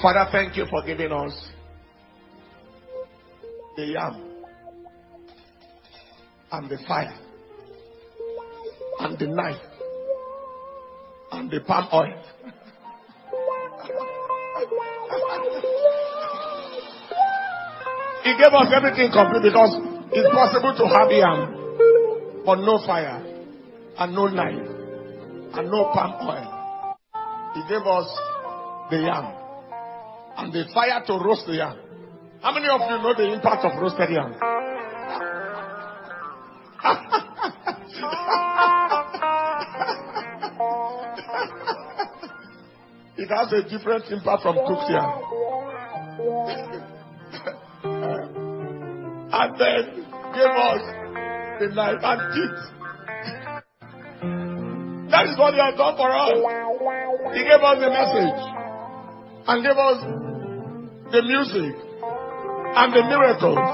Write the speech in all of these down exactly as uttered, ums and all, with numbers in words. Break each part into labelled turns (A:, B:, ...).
A: Father, thank you for giving us the yam and the fire and the knife and the palm oil. He gave us everything complete because it's possible to have yam but no fire and no knife and no palm oil. He gave us the yam and the fire to roast the yam. How many of you know the impact of roasted yam? It has a different impact from cooked yam. And then gave us the knife and teeth. That is what he has done for us. He gave us the message and gave us the music and the miracles.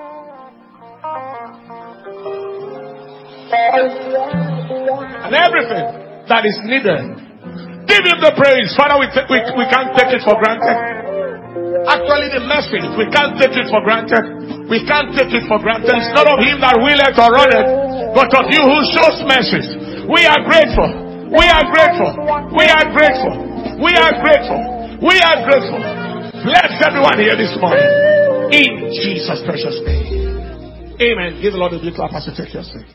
A: And everything that is needed. Give him the praise. Father, we, t- we, we can't take it for granted. Actually, the message, we can't take it for granted. We can't take it for granted. It's not of him that willeth or runneth, but of you who shows mercy. We are grateful. We are grateful. We are grateful. We are grateful. We are grateful. Bless everyone here this morning. In Jesus' precious name. Amen. Give the Lord a big clap as you take your seat.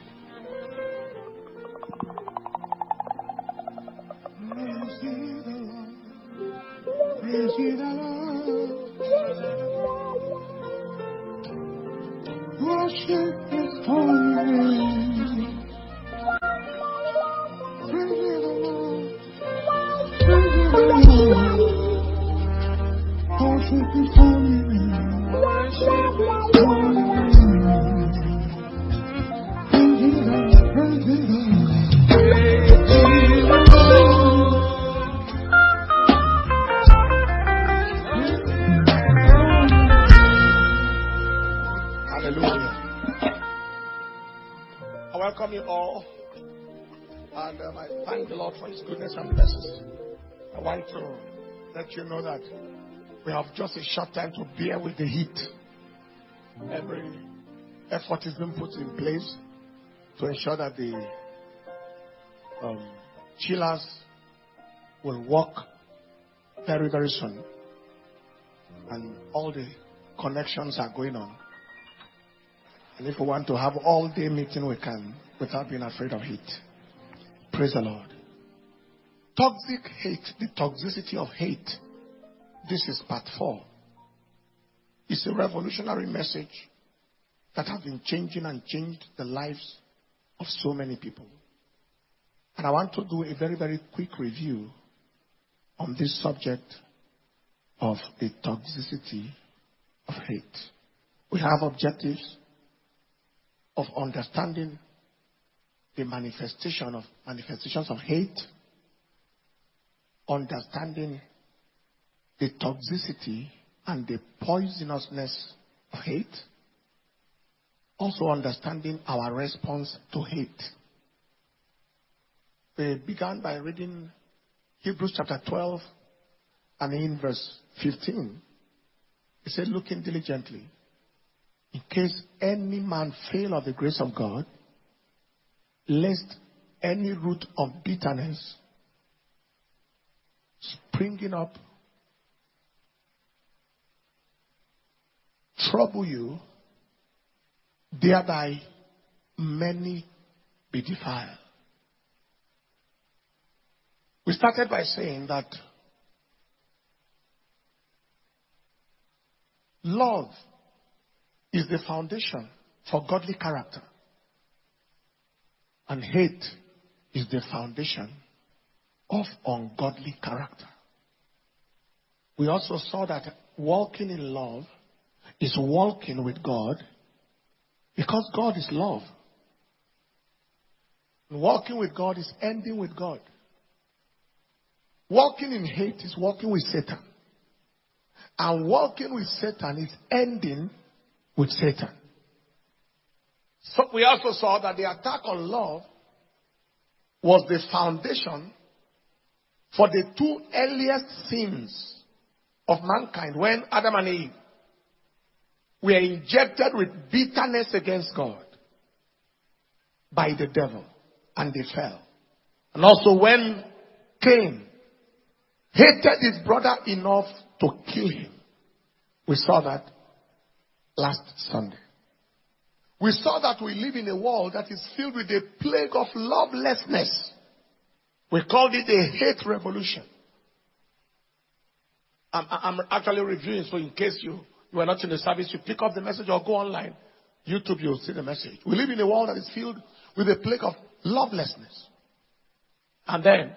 A: Praise ye the Lord. Worship His holy name. Praise ye the Lord. Praise ye the Lord. Worship His holy name. Worship His holy name. Praise ye the Lord. Praise ye the Lord. Praise ye the Lord. I welcome you all, and um, I thank the Lord for His goodness and blessings. I want to let you know that we have just a short time to bear with the heat. Every effort is being put in place to ensure that the um, chillers will work very, very soon, and all the connections are going on. And if we want to have all day meeting, we can without being afraid of heat. Praise the Lord. Toxic hate, the toxicity of hate. This is part four. It's a revolutionary message that has been changing and changed the lives of so many people. And I want to do a very, very quick review on this subject of the toxicity of hate. We have objectives of understanding the manifestation of manifestations of hate, understanding the toxicity and the poisonousness of hate, also understanding our response to hate. We began by reading Hebrews chapter twelve and in verse fifteen. It said, looking diligently, in case any man fail of the grace of God, lest any root of bitterness springing up trouble you, thereby many be defiled. We started by saying that love is the foundation for godly character, and hate is the foundation of ungodly character. We also saw that walking in love is walking with God because God is love. Walking with God is ending with God. Walking in hate is walking with Satan. And walking with Satan is ending with Satan. So we also saw that the attack on love was the foundation for the two earliest sins of mankind, when Adam and Eve were injected with bitterness against God by the devil, and they fell. And also when Cain hated his brother enough to kill him. We saw that last Sunday. We saw that we live in a world that is filled with a plague of lovelessness. We called it a hate revolution. I'm, I'm actually reviewing, so in case you, you are not in the service, you pick up the message or go online. YouTube, you'll see the message. We live in a world that is filled with a plague of lovelessness. And then,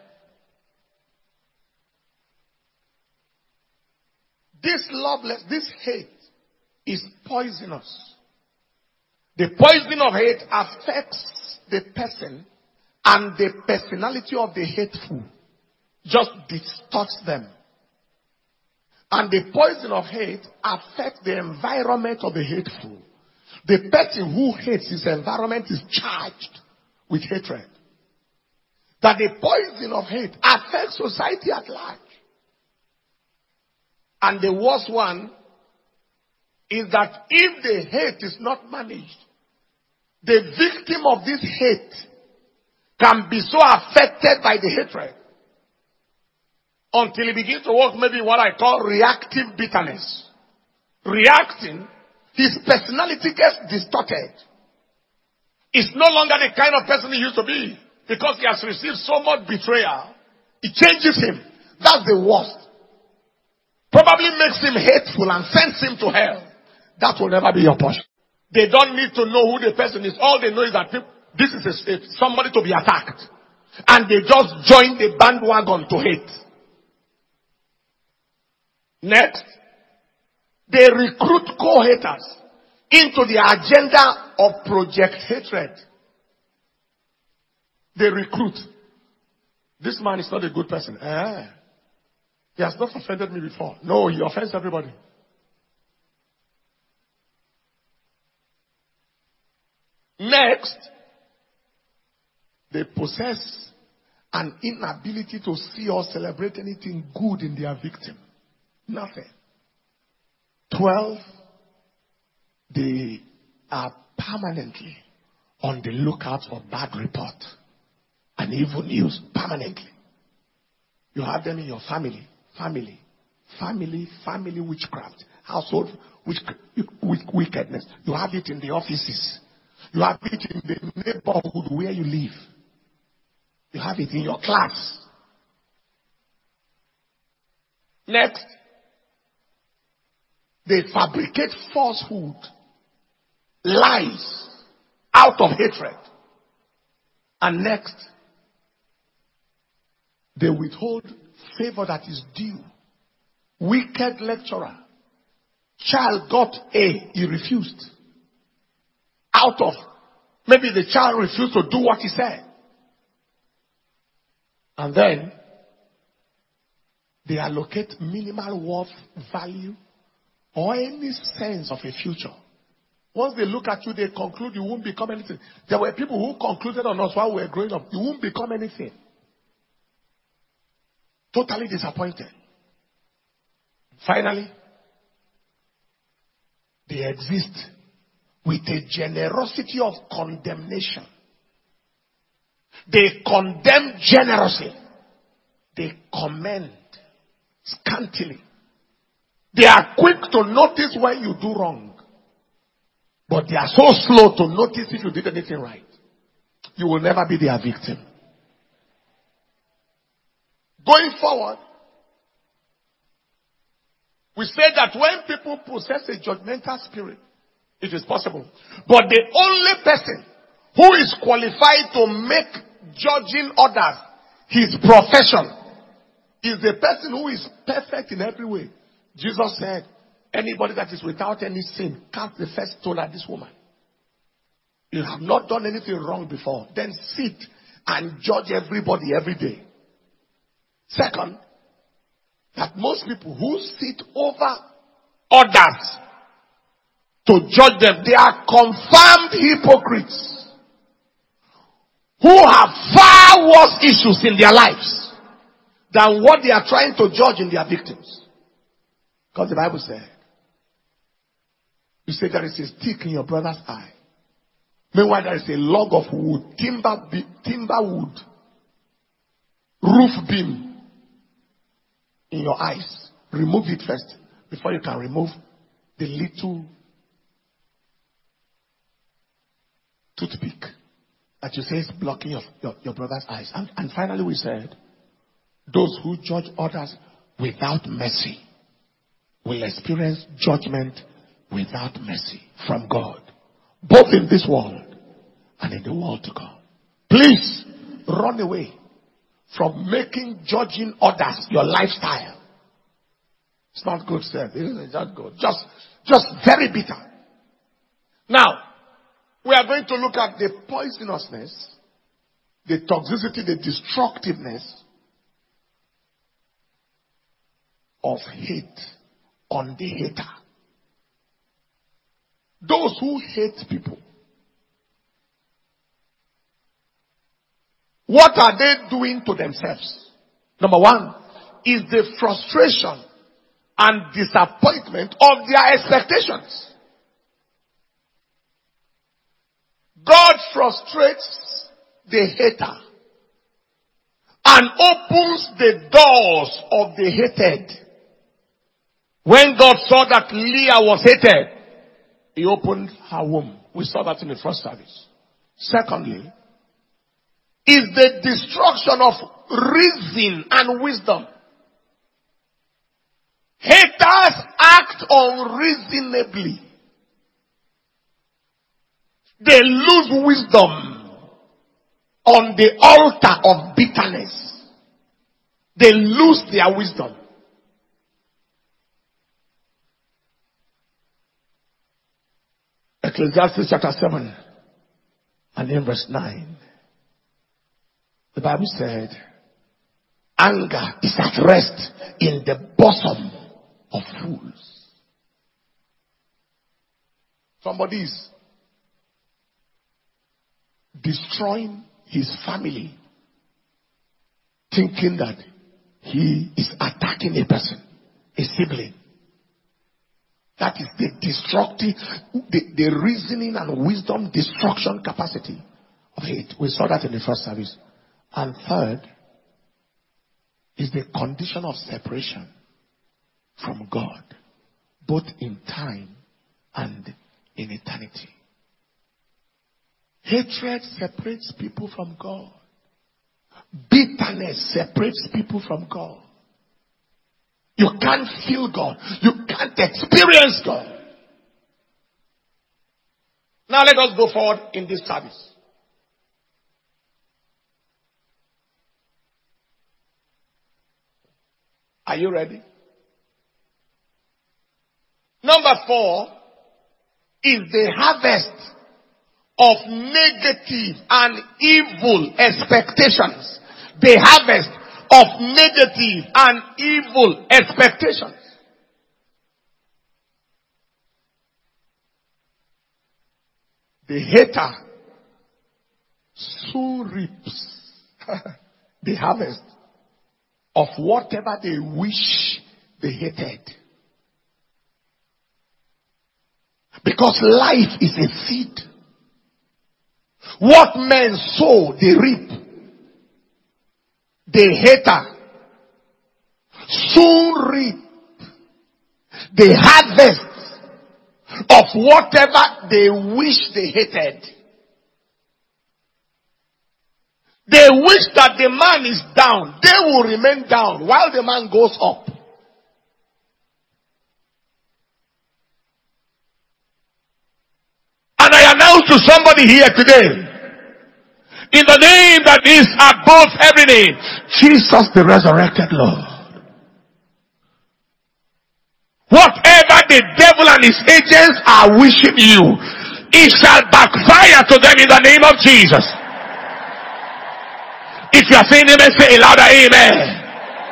A: this loveless, this hate is poisonous. The poison of hate affects the person, and the personality of the hateful just distorts them. And the poison of hate affects the environment of the hateful. The person who hates his environment is charged with hatred. That the poison of hate affects society at large. And the worst one is that if the hate is not managed, the victim of this hate can be so affected by the hatred until he begins to work maybe what I call reactive bitterness. Reacting, his personality gets distorted. He's no longer the kind of person he used to be because he has received so much betrayal. It changes him. That's the worst. Probably makes him hateful and sends him to hell. That will never be your portion. They don't need to know who the person is. All they know is that people, this is a, somebody to be attacked. And they just join the bandwagon to hate. Next, they recruit co-haters into the agenda of Project Hatred. They recruit. This man is not a good person. Eh? He has not offended me before. No, he offends everybody. Next, they possess an inability to see or celebrate anything good in their victim. Nothing. Twelve, they are permanently on the lookout for bad report and evil news. Permanently. You have them in your family. Family. Family, family witchcraft. Household witch, wickedness. You have it in the offices. You have it in the neighborhood where you live. You have it in your class. Next, they fabricate falsehood, lies, out of hatred. And next, they withhold favor that is due. Wicked lecturer. Child got A, he refused. Out of, maybe the child refused to do what he said. And then, they allocate minimal worth, value, or any sense of a future. Once they look at you, they conclude you won't become anything. There were people who concluded on us while we were growing up, you won't become anything. Totally disappointed. Finally, they exist with a generosity of condemnation. They condemn generously. They commend scantily. They are quick to notice when you do wrong. But they are so slow to notice if you did anything right. You will never be their victim. Going forward, we say that when people possess a judgmental spirit, it is possible. But the only person who is qualified to make judging others his profession is the person who is perfect in every way. Jesus said, anybody that is without any sin, cast the first stone at this woman. You have not done anything wrong before. Then sit and judge everybody every day. Second, that most people who sit over others to judge them, they are confirmed hypocrites who have far worse issues in their lives than what they are trying to judge in their victims. Because the Bible said, you say there is a stick in your brother's eye. Meanwhile, there is a log of wood, timber, timber wood, roof beam in your eyes. Remove it first before you can remove the little toothpick that you say is blocking your, your, your brother's eyes. And, and finally we said, those who judge others without mercy will experience judgment without mercy from God, both in this world and in the world to come. Please run away from making judging others your lifestyle. It's not good, sir. It's not good. Just, just very bitter. Now, we are going to look at the poisonousness, the toxicity, the destructiveness of hate on the hater. Those who hate people, what are they doing to themselves? Number one is the frustration and disappointment of their expectations. God frustrates the hater and opens the doors of the hated. When God saw that Leah was hated, He opened her womb. We saw that in the first service. Secondly, is the destruction of reason and wisdom. Haters act unreasonably. They lose wisdom on the altar of bitterness. They lose their wisdom. Ecclesiastes chapter seven and in verse nine. The Bible said, anger is at rest in the bosom of fools. Somebody is destroying his family, thinking that he is attacking a person, a sibling. That is the destructive, the, the reasoning and wisdom destruction capacity of hate. We saw that in the first service. And third is the condition of separation from God, both in time and in eternity. Hatred separates people from God. Bitterness separates people from God. You can't feel God. You can't experience God. Now let us go forward in this service. Are you ready? Number four is the harvest of negative and evil expectations. The harvest of negative and evil expectations. The hater soon reaps the harvest of whatever they wish they hated. Because life is a seed. What men sow, they reap. The hater soon reap the harvest of whatever they wish they hated. They wish that the man is down. They will remain down while the man goes up. And I announce to somebody here today, in the name that is above every name, Jesus the resurrected Lord. Whatever the devil and his agents are wishing you, it shall backfire to them in the name of Jesus. If you are saying amen, say a louder amen.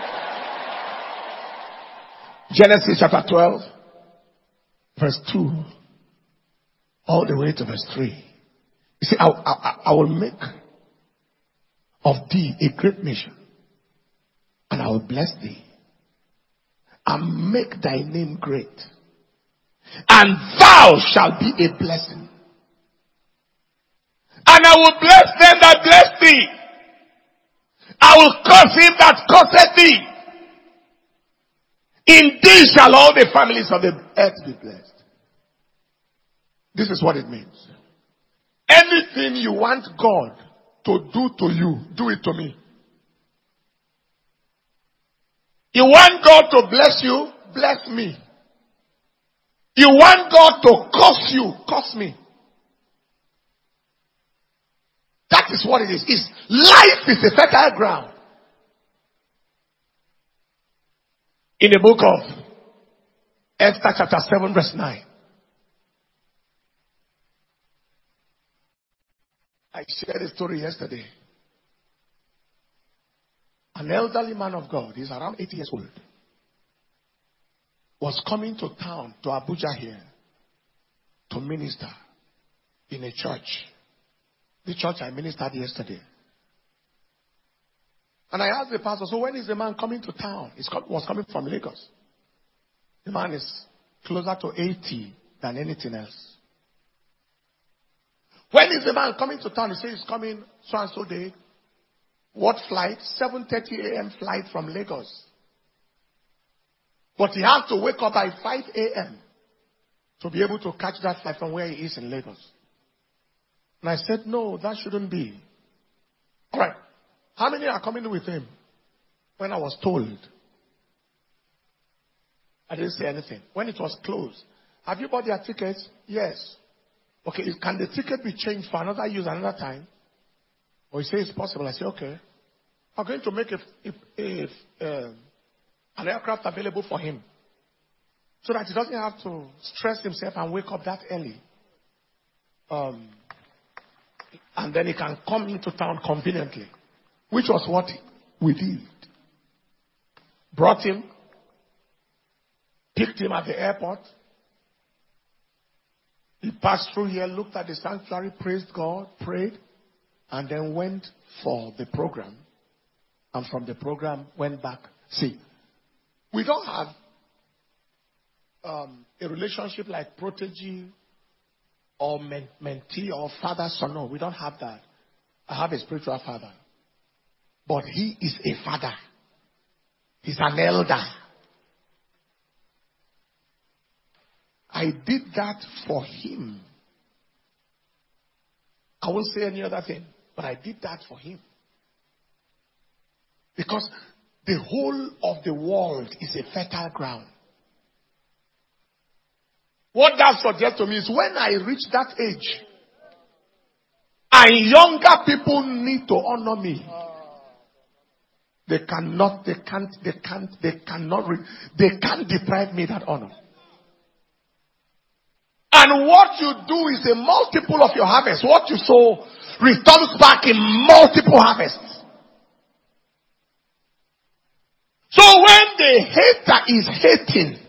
A: Genesis chapter twelve, verse two, all the way to verse three. You see, I, I, I will make of thee a great nation, and I will bless thee, and make thy name great, and thou shalt be a blessing. And I will bless them that bless thee. I will curse him that curseth thee. In thee shall all the families of the earth be blessed. This is what it means. Anything you want God to do to you, do it to me. You want God to bless you, bless me. You want God to curse you, curse me. That is what it is. It's, life is a fertile ground. In the book of Esther chapter seven verse nine. I shared a story yesterday. An elderly man of God, he's around eighty years old, was coming to town, to Abuja here, to minister in a church. The church I ministered yesterday. And I asked the pastor, so when is the man coming to town? He was coming from Lagos. The man is closer to eighty than anything else. When is the man coming to town? He says he's coming so and so day. What flight? seven thirty a.m. flight from Lagos. But he has to wake up by five a.m. to be able to catch that flight from where he is in Lagos. And I said, no, that shouldn't be. All right. How many are coming with him? When I was told, I didn't say anything. When it was closed, have you bought their tickets? Yes. Okay, can the ticket be changed for another use another time? Or he says it's possible. I say, okay. I'm going to make a, if, if, uh, an aircraft available for him so that he doesn't have to stress himself and wake up that early. Um, and then he can come into town conveniently, which was what we did. Brought him, picked him at the airport. He passed through here, looked at the sanctuary, praised God, prayed, and then went for the program. And from the program, went back. See, we don't have um, a relationship like protege or men- mentee or father-son. No, we don't have that. I have a spiritual father. But he is a father. He's an elder. I did that for him. I won't say any other thing, but I did that for him. Because the whole of the world is a fertile ground. What that suggests to me is when I reach that age, and younger people need to honor me, they cannot, they can't, they can't, they cannot, they can't deprive me that honor. And what you do is a multiple of your harvest. What you sow returns back in multiple harvests. So when the hater is hating,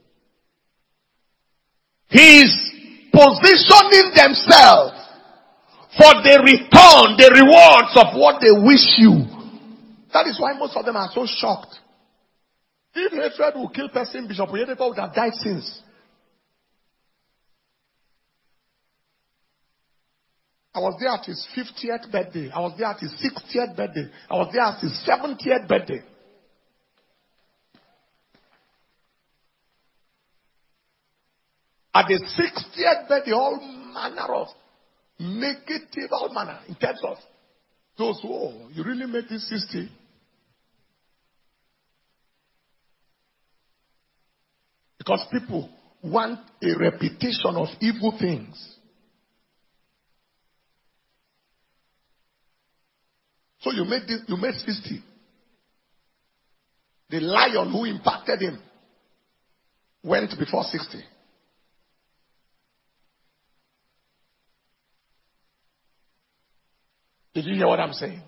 A: he is positioning themselves for the return, the rewards of what they wish you. That is why most of them are so shocked. If hatred will kill person, Bishop Oyedepo would have died since. I was there at his fiftieth birthday. I was there at his sixtieth birthday. I was there at his seventieth birthday. At the sixtieth birthday, all manner of negative, all manner, in terms of those who, oh, you really made this sixty? Because people want a repetition of evil things. So you made this, you made sixty. The lion who impacted him went before sixty. Did you hear what I'm saying?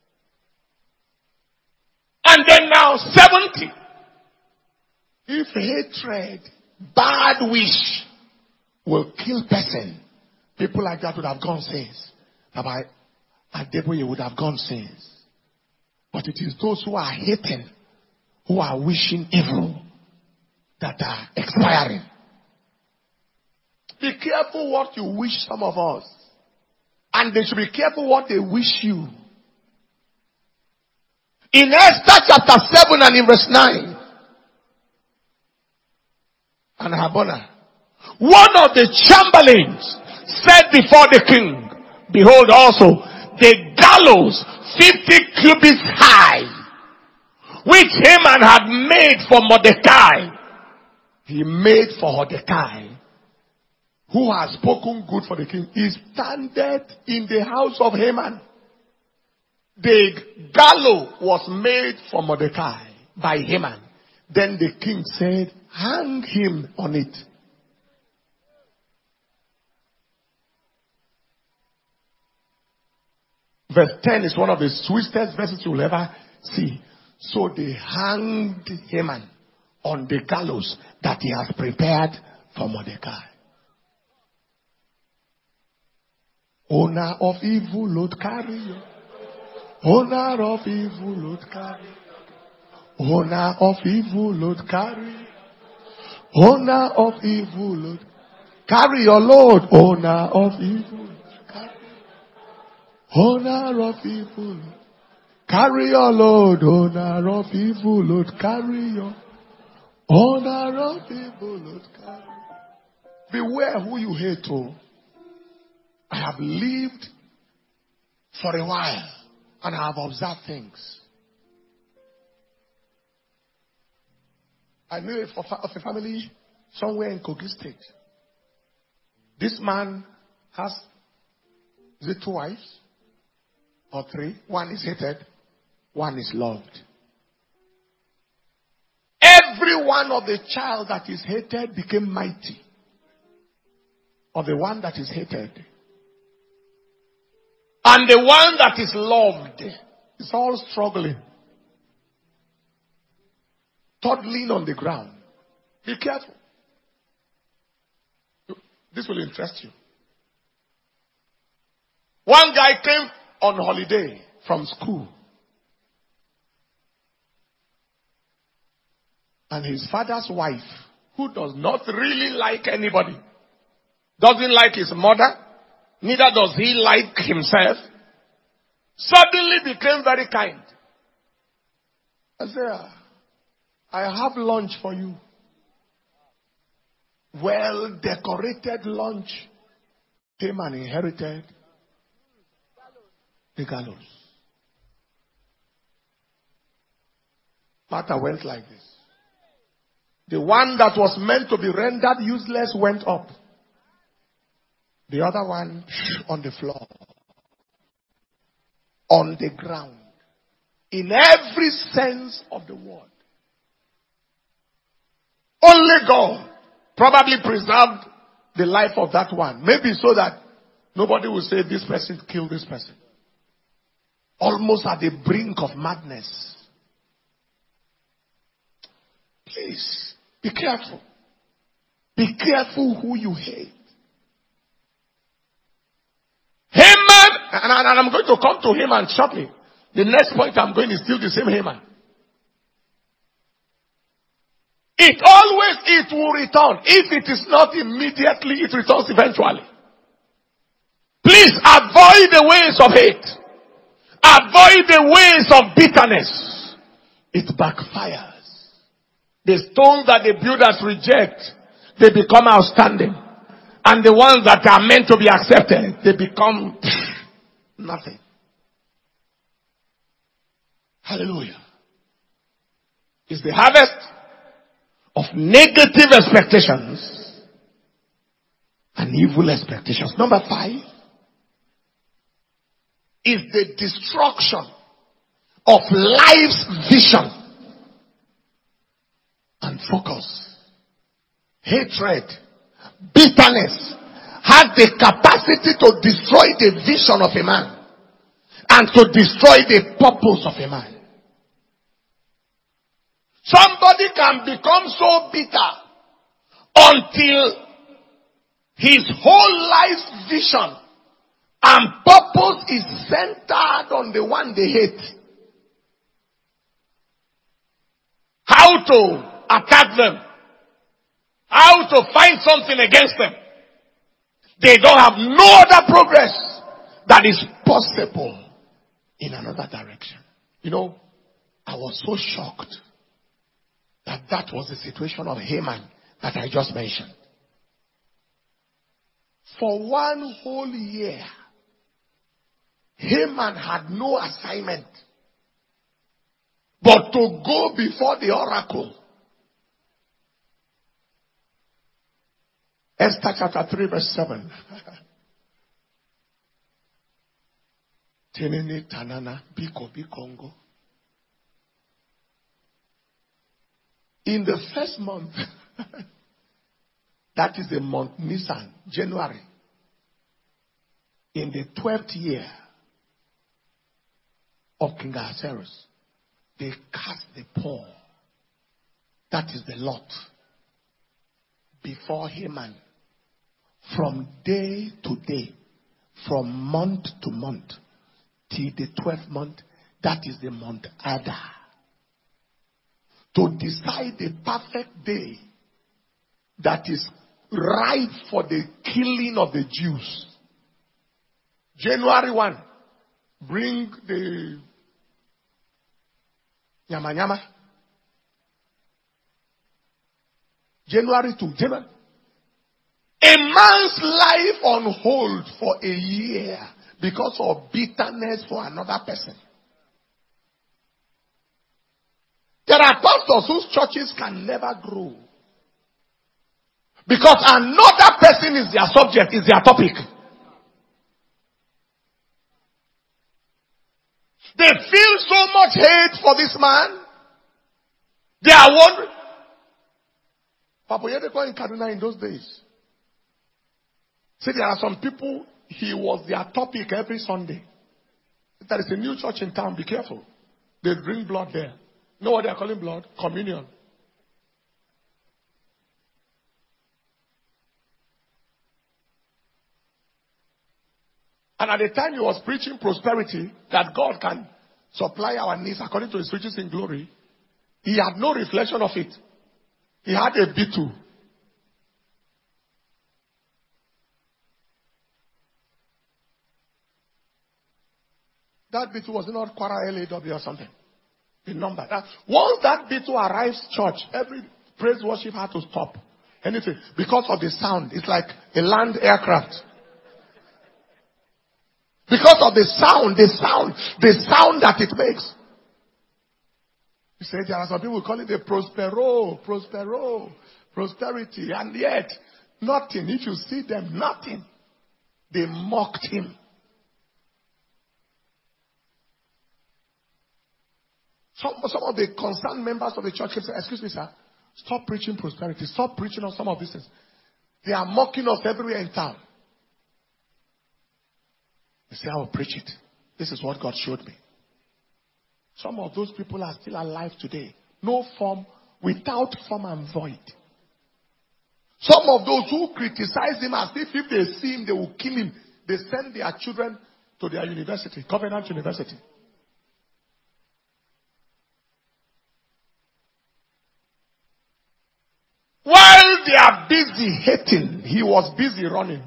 A: And then now seventy. If hatred, bad wish will kill person, people like that would have gone since. Baba Adeboye would have gone since. But it is those who are hating, who are wishing evil, that are expiring. Be careful what you wish some of us. And they should be careful what they wish you. In Esther chapter seven and in verse nine. And Harbona. One of the chamberlains said before the king, behold also, the gallows fifty cubits high, which Haman had made for Mordecai. He made for Mordecai, who has spoken good for the king, is standeth in the house of Haman. The gallows was made for Mordecai by Haman. Then the king said, hang him on it. Verse ten is one of the sweetest verses you will ever see. So they hanged Haman on the gallows that he has prepared for Mordecai. Owner of evil, Lord, carry you. Owner of evil, Lord, carry. Owner of evil, Lord, carry. Owner of evil, Lord, carry your load. Owner of evil, carry. Owner of evil, carry your load. Owner of evil, Lord, carry your. Owner of evil, Lord, carry. Beware who you hate. Oh, I have lived for a while and I have observed things. I knew of a family somewhere in Kogi State. This man has, is it two wives or three? One is hated, one is loved. Every one of the child that is hated became mighty. Of the one that is hated. And the one that is loved is all struggling. Toddling on the ground. Be careful. This will interest you. One guy came on holiday from school. And his father's wife, who does not really like anybody, doesn't like his mother, neither does he like himself, suddenly became very kind. I said, I have lunch for you. Well decorated lunch. Came and inherited the gallows. Matter went like this. The one that was meant to be rendered useless went up. The other one on the floor. On the ground. In every sense of the word. Only God probably preserved the life of that one. Maybe so that nobody will say this person killed this person. Almost at the brink of madness. Please, be careful. Be careful who you hate. Haman, and I'm going to come to Haman shortly. The next point I'm going is still the same Haman. It always, it will return. If it is not immediately, it returns eventually. Please avoid the ways of hate. Avoid the ways of bitterness. It backfires. The stones that the builders reject, they become outstanding. And the ones that are meant to be accepted, they become pff, nothing. Hallelujah. It's the harvest of negative expectations and evil expectations. Number five is the destruction of life's vision and focus. Hatred, bitterness has the capacity to destroy the vision of a man and to destroy the purpose of a man. Somebody can become so bitter until his whole life's vision and purpose is centered on the one they hate. How to attack them, how to find something against them. They don't have no other progress that is possible in another direction. You know, I was so shocked that that was the situation of Haman that I just mentioned. For one whole year, Haman had no assignment but to go before the oracle. Esther chapter three verse seven. Tenene tanana biko bikongo. In the first month, that is the month Nisan, January, in the twelfth year of King Ahasuerus, they cast the pall, that is the lot, before Haman from day to day, from month to month, till the twelfth month, that is the month Adar, to decide the perfect day that is right for the killing of the Jews. January first, bring the Nyama Nyama. January second, January. A man's life on hold for a year because of bitterness for another person. There are pastors whose churches can never grow because another person is their subject, is their topic. They feel so much hate for this man. They are wondering. Papa Yedeko in Kaduna in those days. See, there are some people, he was their topic every Sunday. There is a new church in town, be careful. They bring blood there. You know what they are calling blood? Communion. And at the time he was preaching prosperity, that God can supply our needs according to his riches in glory, he had no reflection of it. He had a beetle. That beetle was not Quara L A W or something. The number. That, once that beetle arrives church, every praise worship had to stop. Anything. Because of the sound. It's like a land aircraft. Because of the sound, the sound, the sound that it makes. You say there are some people who call it the prospero, prospero, prosperity, and yet nothing. If you see them, nothing. They mocked him. Some, some of the concerned members of the church say, excuse me, sir, stop preaching prosperity. Stop preaching on some of these things. They are mocking us everywhere in town. They say, I will preach it. This is what God showed me. Some of those people are still alive today. No form, without form and void. Some of those who criticize him as if if they see him, they will kill him. They send their children to their university, Covenant University. While they are busy hating, he was busy running.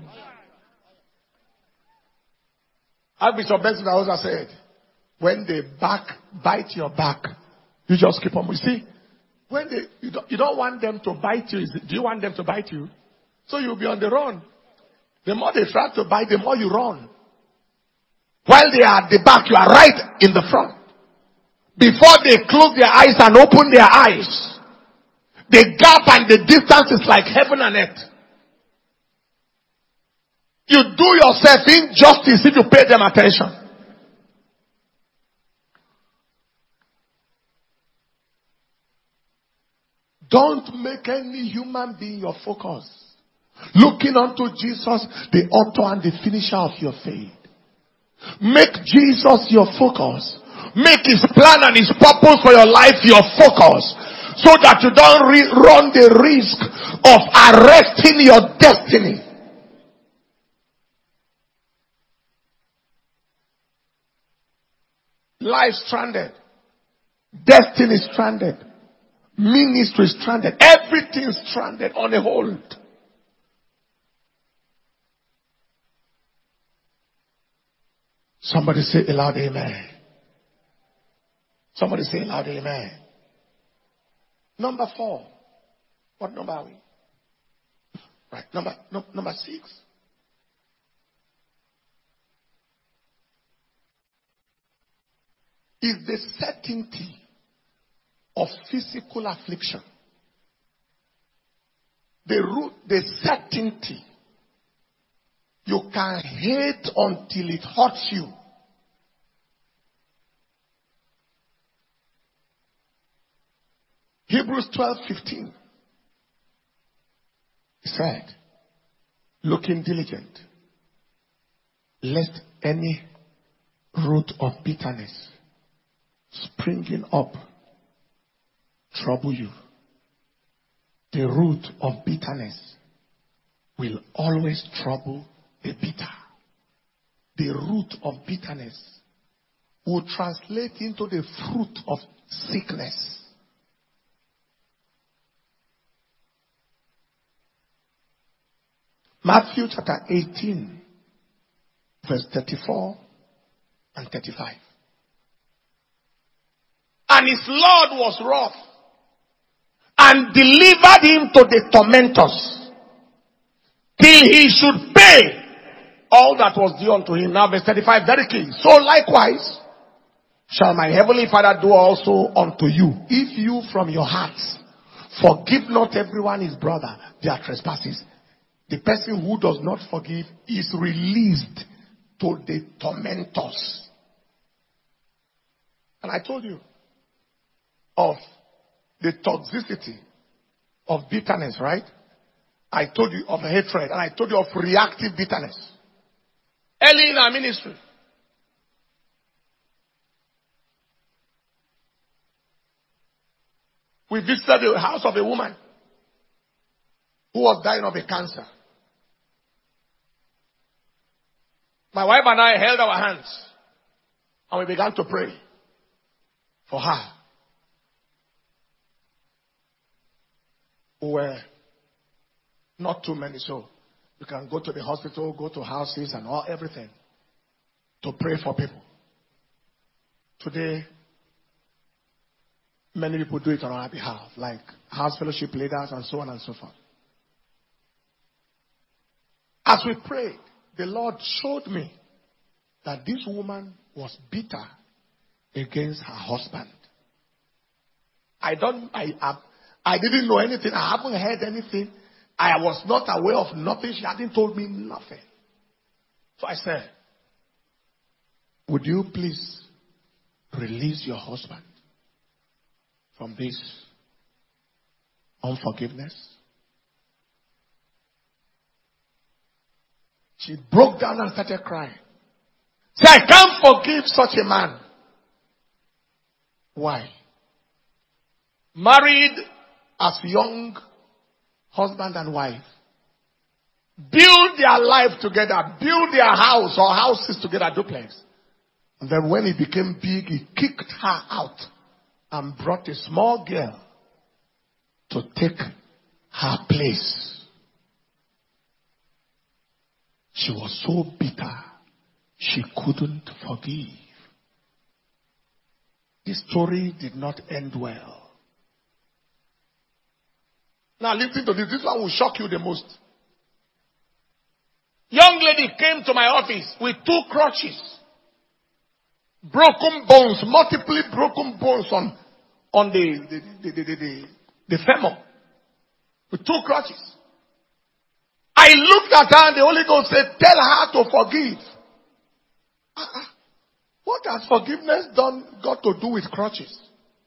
A: Archbishop Benson Ahoza said, when they back, bite your back, you just keep on. You see, when they, you don't, you don't want them to bite you. Do you want them to bite you? So you'll be on the run. The more they try to bite, the more you run. While they are at the back, you are right in the front. Before they close their eyes and open their eyes, the gap and the distance is like heaven and earth. You do yourself injustice if you pay them attention. Don't make any human being your focus. Looking unto Jesus, the author and the finisher of your faith. Make Jesus your focus. Make his plan and his purpose for your life your focus. So that you don't re- run the risk of arresting your destiny. Life stranded. Destiny stranded. Ministry stranded. Everything stranded on a hold. Somebody say aloud amen. Somebody say aloud amen. Number four. What number are we? Right. Number, no, number six. Is the certainty of physical affliction. The root, the certainty. You can hate until it hurts you. Hebrews twelve fifteen. He said, looking diligent, lest any root of bitterness springing up trouble you. The root of bitterness will always trouble the bitter. The root of bitterness will translate into the fruit of sickness. Matthew chapter eighteen, verse thirty-four and thirty-five. And his Lord was wroth and delivered him to the tormentors till he should pay all that was due unto him. Now verse thirty-five, very key. So likewise shall my heavenly Father do also unto you, if you from your hearts forgive not everyone his brother their trespasses. The person who does not forgive is released to the tormentors. And I told you of the toxicity of bitterness, right? I told you of hatred, and I told you of reactive bitterness. Early in our ministry, we visited the house of a woman who was dying of a cancer. My wife and I held our hands and we began to pray for her. We were not too many, so you can go to the hospital, go to houses and all everything to pray for people. Today, many people do it on our behalf, like house fellowship leaders and so on and so forth. As we prayed, the Lord showed me that this woman was bitter against her husband. I don't, I, I, I didn't know anything. I haven't heard anything. I was not aware of nothing. She hadn't told me nothing. So I said, would you please release your husband from this unforgiveness? She broke down and started crying. Say, I can't forgive such a man. Why? Married as young husband and wife. Build their life together. Build their house or houses together, duplex. And then when he became big, he kicked her out and brought a small girl to take her place. She was so bitter, she couldn't forgive. The story did not end well. Now listen to this. This one will shock you the most. Young lady came to my office with two crutches. Broken bones, multiply broken bones on, on the, the, the, the, the, the, the femur. With two crutches. I looked at her and the Holy Ghost said, tell her to forgive. Uh-uh. What has forgiveness done got to do with crutches?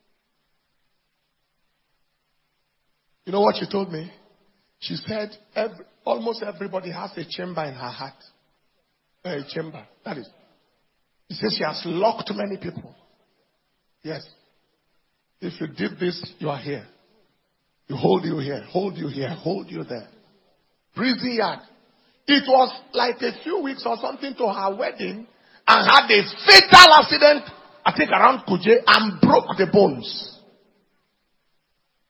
A: You know what she told me? She said, every, almost everybody has a chamber in her heart. A chamber. That is. She says she has locked many people. Yes. If you did this, you are here. You hold you here, hold you here, hold you there. Prison yard. It was like a few weeks or something to her wedding and had a fatal accident, I think around Kuje, and broke the bones.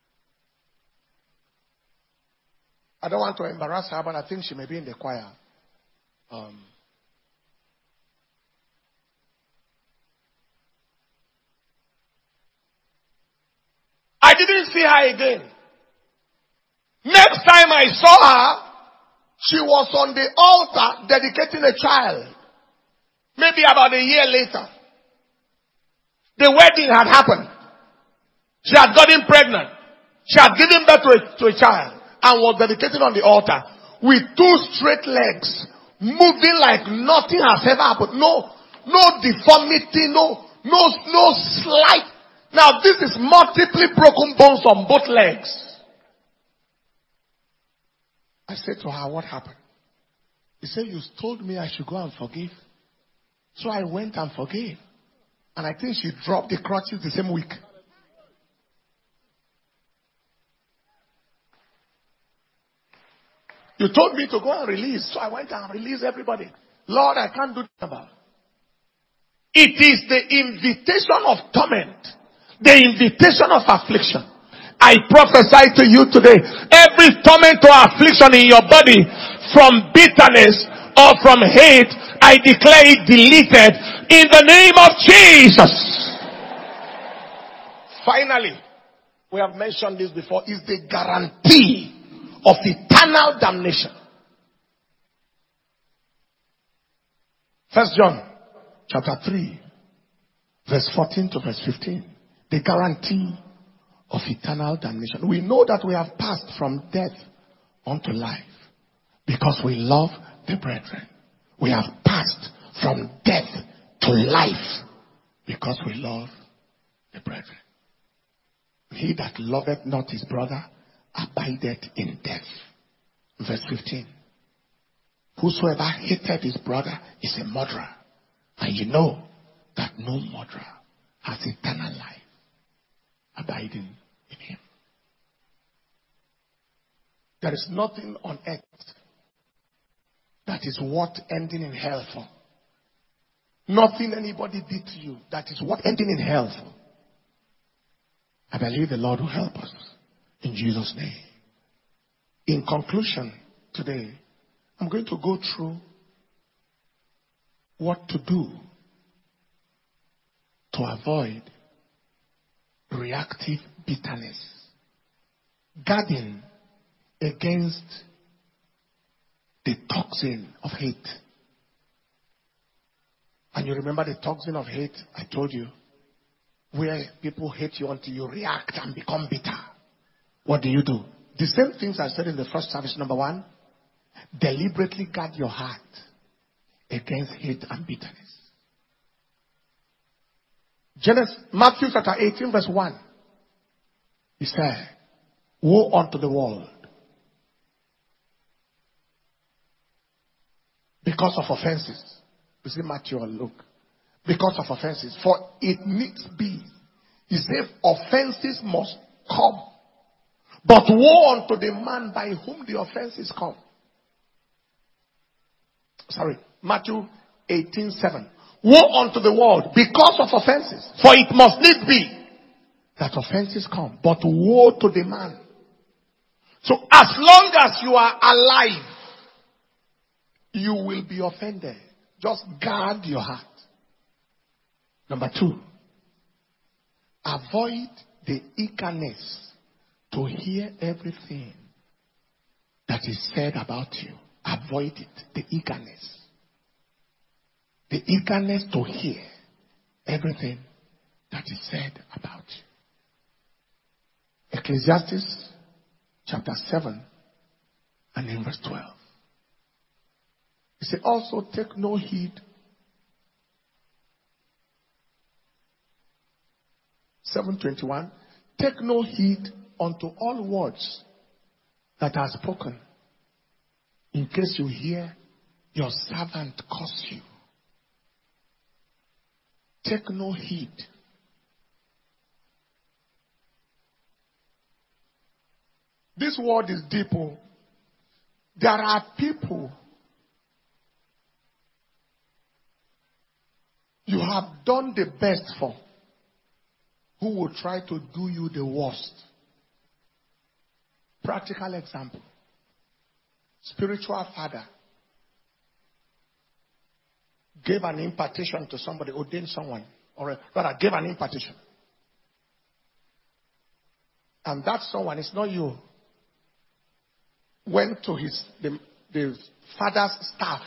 A: I don't want to embarrass her, but I think she may be in the choir. Um, I didn't see her again. Next time I saw her, she was on the altar dedicating a child. Maybe about a year later. The wedding had happened. She had gotten pregnant. She had given birth to a, to a child and was dedicating on the altar with two straight legs, moving like nothing has ever happened. No, no deformity, no, no, no slight. Now this is multiply broken bones on both legs. I said to her, what happened? He said, you told me I should go and forgive. So I went and forgave. And I think she dropped the crutches the same week. You told me to go and release. So I went and released everybody. Lord, I can't do that about it. It is the invitation of torment. The invitation of affliction. I prophesy to you today. Every torment or affliction in your body from bitterness or from hate, I declare it deleted in the name of Jesus. Finally, we have mentioned this before, is the guarantee of eternal damnation. First John chapter three, verse fourteen to verse fifteen. The guarantee of eternal damnation. We know that we have passed from death unto life because we love the brethren. We have passed from death to life because we love the brethren. He that loveth not his brother abideth in death. Verse fifteen. Whosoever hated his brother is a murderer. And you know that no murderer has eternal life abiding in him. There is nothing on earth that is worth ending in hell for. Nothing anybody did to you that is worth ending in hell for. I believe the Lord will help us. In Jesus' name. In conclusion, today, I'm going to go through what to do to avoid reactive bitterness. Guarding against the toxin of hate. And you remember the toxin of hate I told you? Where people hate you until you react and become bitter. What do you do? The same things I said in the first service. Number one, deliberately guard your heart against hate and bitterness. Genesis, Matthew chapter eighteen verse one. He said, woe unto the world because of offenses. You see Matthew and Luke. Because of offenses. For it needs be. He said offenses must come. But woe unto the man by whom the offenses come. Sorry. Matthew eighteen seven. Woe unto the world because of offenses. For it must need be that offenses come. But woe to the man. So as long as you are alive, you will be offended. Just guard your heart. Number two, avoid the eagerness to hear everything that is said about you. Avoid it. The eagerness. The eagerness to hear everything that is said about you. Ecclesiastes chapter seven and in verse twelve. He said, also take no heed. seven twenty-one. Take no heed unto all words that are spoken, in case you hear your servant curse you. Take no heed. This word is deep. There are people you have done the best for who will try to do you the worst. Practical example. spiritual father gave an impartation to somebody, ordained someone, or rather gave an impartation. And that someone is not you. Went to his the, the father's staff.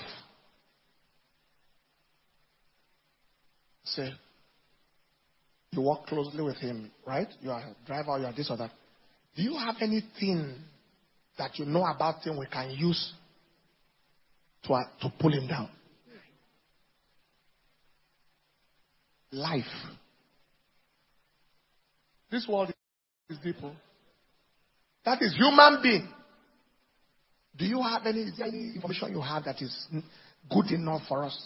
A: Say, you work closely with him, right? You are a driver, you are this or that. Do you have anything that you know about him we can use to, uh, to pull him down? Life. This world is deep. That is human being. Do you have any, is there any information you have that is good enough for us?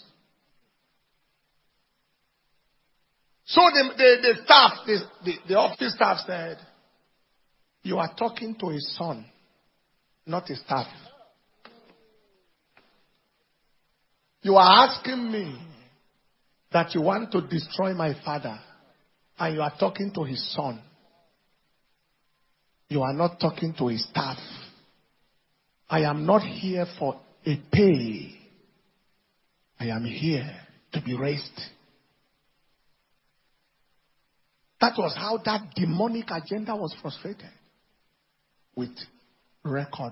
A: So the, the, the staff, the, the, the office staff said, you are talking to his son, not his staff. You are asking me that you want to destroy my father, and you are talking to his son. You are not talking to his staff. I am not here for a pay. I am here to be raised. That was how that demonic agenda was frustrated. With record.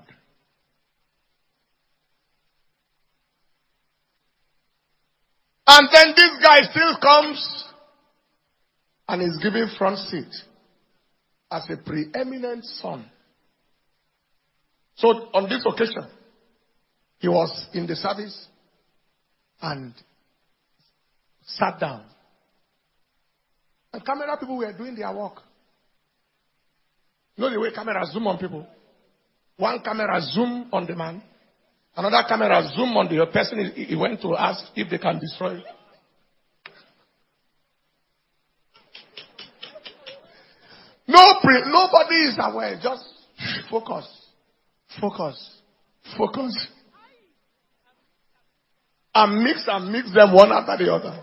A: And then this guy still comes and is given front seat as a preeminent son. So on this occasion, he was in the service and sat down. And camera people were doing their work. You know the way cameras zoom on people? One camera zoom on the man. Another camera zoom on the person he, he went to ask if they can destroy. No, pre, nobody is aware. Just focus. Focus. Focus. And mix and mix them one after the other.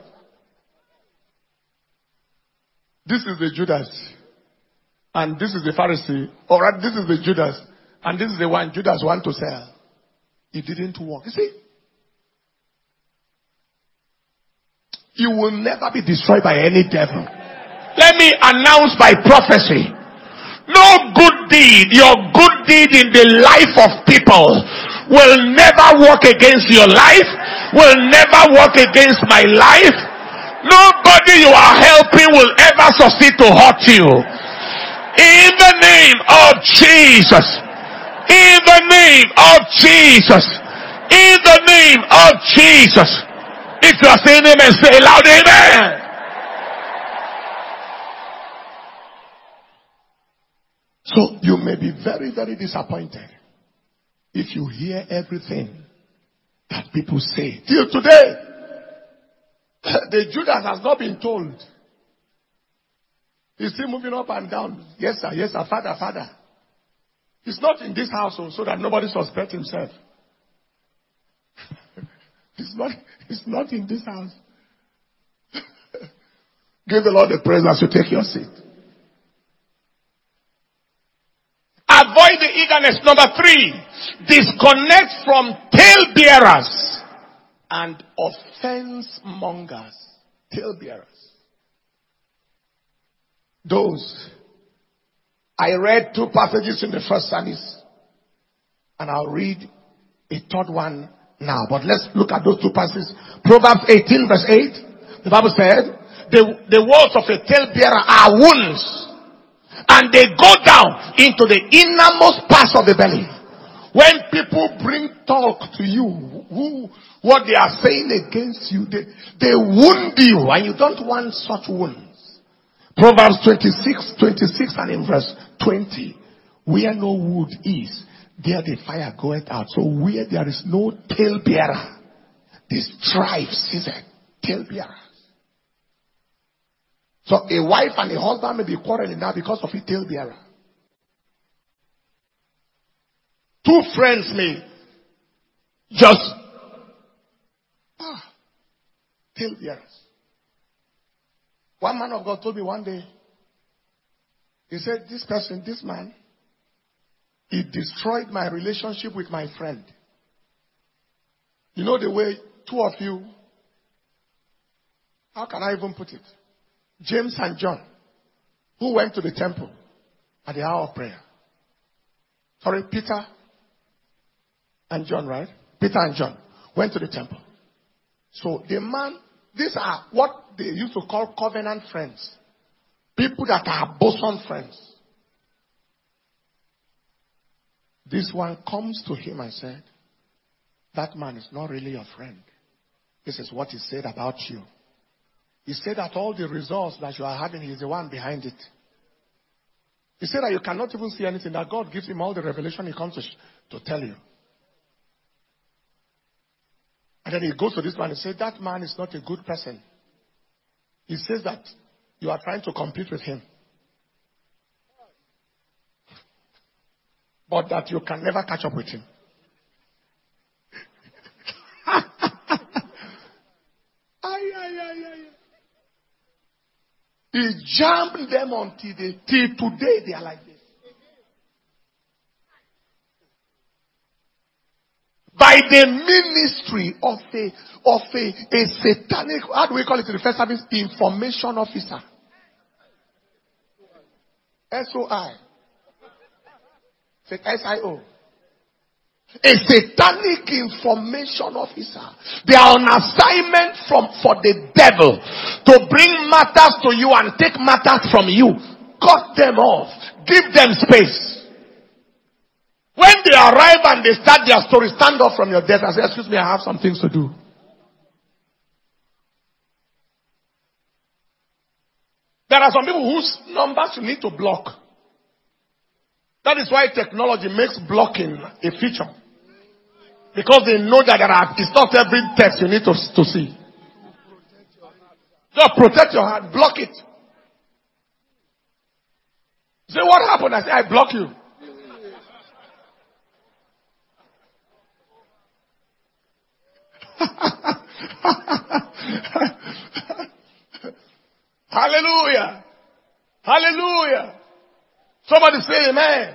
A: This is the Judas. And this is the Pharisee. Alright, this is the Judas. And this is the one Judas want to sell. It didn't work. You see? You will never be destroyed by any devil. Let me announce by prophecy. No good deed, your good deed in the life of people will never work against your life, will never work against my life. Nobody you are helping will ever succeed to hurt you. In the name of Jesus. In the name of Jesus. In the name of Jesus. If you are saying amen, say loud amen. So you may be very, very disappointed if you hear everything that people say. Till today, the Judas has not been told. He's still moving up and down. Yes, sir. Yes, sir. Father, father. It's not in this household so that nobody suspects himself. It's not, it's not in this house. Give the Lord the praise as you take your seat. Avoid the eagerness. Number three, disconnect from talebearers and offense mongers. Talebearers. Those. I read two passages in the first service. And I'll read a third one now. But let's look at those two passages. Proverbs eighteen verse eight. The Bible said, the, the words of a talebearer are wounds. And they go down into the innermost parts of the belly. When people bring talk to you, who, what they are saying against you, they, they wound you, and you don't want such wounds. Proverbs twenty-six, twenty-six and in verse twenty. Where no wood is, there the fire goeth out. So where there is no talebearer, the strife ceaseth. Talebearer. So a wife and a husband may be quarreling now because of a talebearer. Two friends may just ah, talebearers. One man of God told me one day, he said, this person, this man, he destroyed my relationship with my friend. You know the way two of you, how can I even put it? James and John, who went to the temple at the hour of prayer. Sorry, Peter and John, right? Peter and John went to the temple. So the man, these are what they used to call covenant friends. People that are bosom friends. This one comes to him and said, that man is not really your friend. This is what he said about you. He said that all the results that you are having, he is the one behind it. He said that you cannot even see anything, that God gives him all the revelation he comes to, sh- to tell you. And then he goes to this man and says, that man is not a good person. He says that you are trying to compete with him. But that you can never catch up with him. ay, ay, ay, ay. He jammed them until they, till today they are like this. By the ministry of a, of a, a satanic, how do we call it in the first service? Information officer. S O I. S I O. A satanic information officer. They are on assignment from, for the devil to bring matters to you and take matters from you. Cut them off. Give them space. When they arrive and they start their story, stand up from your desk and say, excuse me, I have some things to do. There are some people whose numbers you need to block. That is why technology makes blocking a feature. Because they know that there are, it's not every text you need to, to see. Just protect your heart. Block it. Say, what happened? I say, I block you. Hallelujah. Hallelujah. Somebody say amen.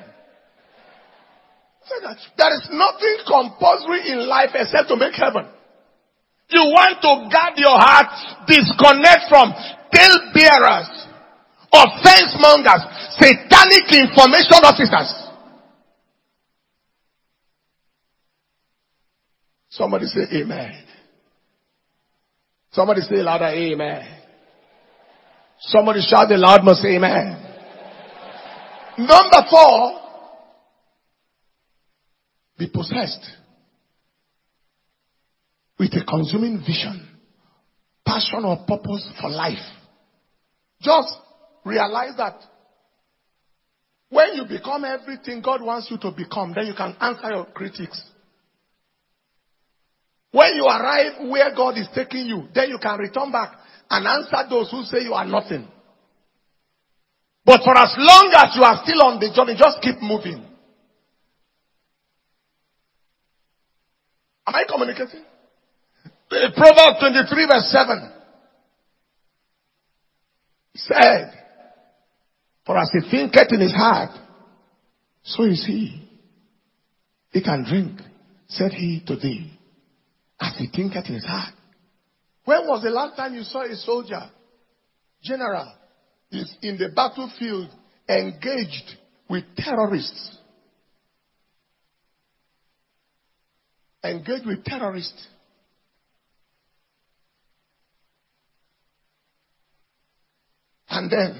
A: There is nothing compulsory in life except to make heaven. You want to guard your heart, disconnect from tale bearers, offense mongers, satanic information officers. Somebody say amen. Somebody say louder, amen. Somebody shout the loud must say amen. Number four, be possessed with a consuming vision, passion or purpose for life. Just realize that when you become everything God wants you to become, then you can answer your critics. When you arrive where God is taking you, then you can return back and answer those who say you are nothing. But for as long as you are still on the journey, just keep moving. Am I communicating? Proverbs twenty-three verse seven said, for as he thinketh in his heart, so is he. He can drink, said he to thee, as he thinketh in his heart. When was the last time you saw a soldier, general, is in the battlefield engaged with terrorists? Engaged with terrorists. And then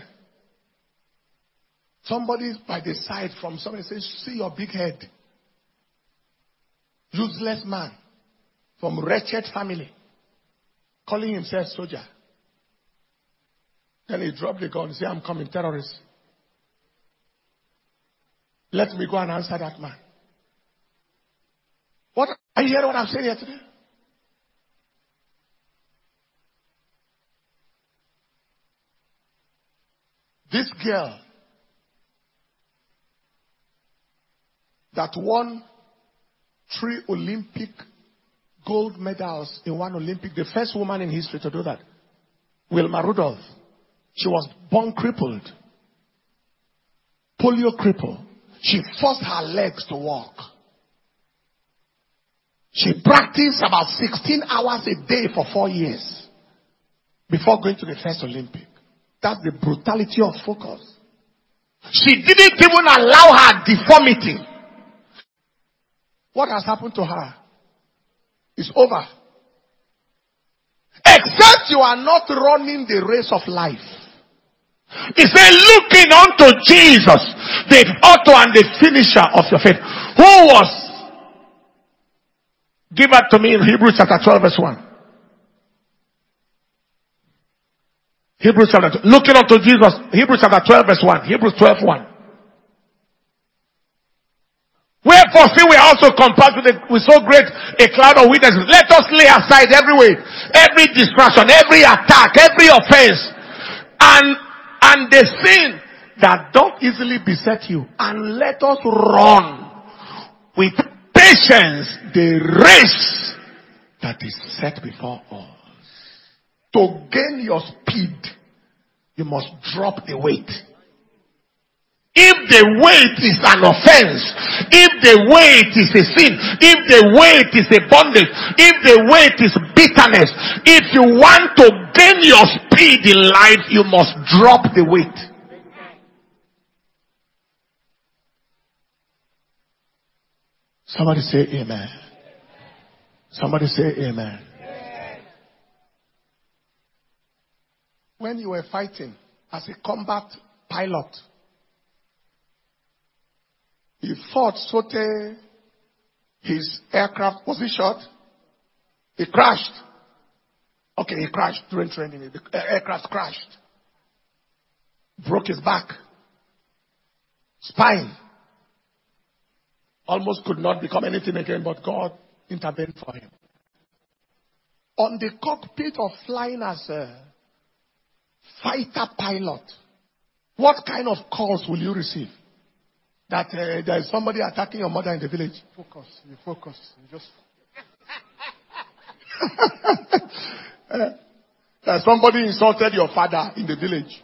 A: somebody by the side from somebody says, see your big head. Useless man from wretched family, calling himself soldier. Then he dropped the gun and said, I'm coming, terrorist. Let me go and answer that man. What? Are you hearing what I'm saying here today? This girl that won three Olympic gold medals in one Olympic, the first woman in history to do that, Wilma Rudolph. She was born crippled, polio crippled. She forced her legs to walk. She practiced about sixteen hours a day for four years before going to the first Olympic. That's the brutality of focus. She didn't even allow her deformity. What has happened to her is over. Except you are not running the race of life. He said, looking unto Jesus, the author and the finisher of your faith. Who was? Give that to me in Hebrews chapter twelve verse one. Hebrews chapter two. Looking unto Jesus. Hebrews chapter twelve verse one. Hebrews twelve one. Wherefore, see we also compared with, the, with so great a cloud of witnesses. Let us lay aside every weight, every distraction, every attack, every offense, and and the sin that doth easily beset you, and let us run with patience the race that is set before us. To gain your speed, you must drop the weight. If the weight is an offense, if the weight is a sin, if the weight is a bondage, if the weight is bitterness, if you want to gain your speed in life, you must drop the weight. Somebody say amen. Somebody say amen. When you were fighting as a combat pilot, he fought Sote, his aircraft, was he shot? He crashed. Okay, he crashed during training. The aircraft crashed. Broke his back. Spine. Almost could not become anything again, but God intervened for him. On the cockpit of flying as a fighter pilot, what kind of calls will you receive? That uh, there is somebody attacking your mother in the village.
B: Focus. You focus. You just.
A: uh, that somebody insulted your father in the village.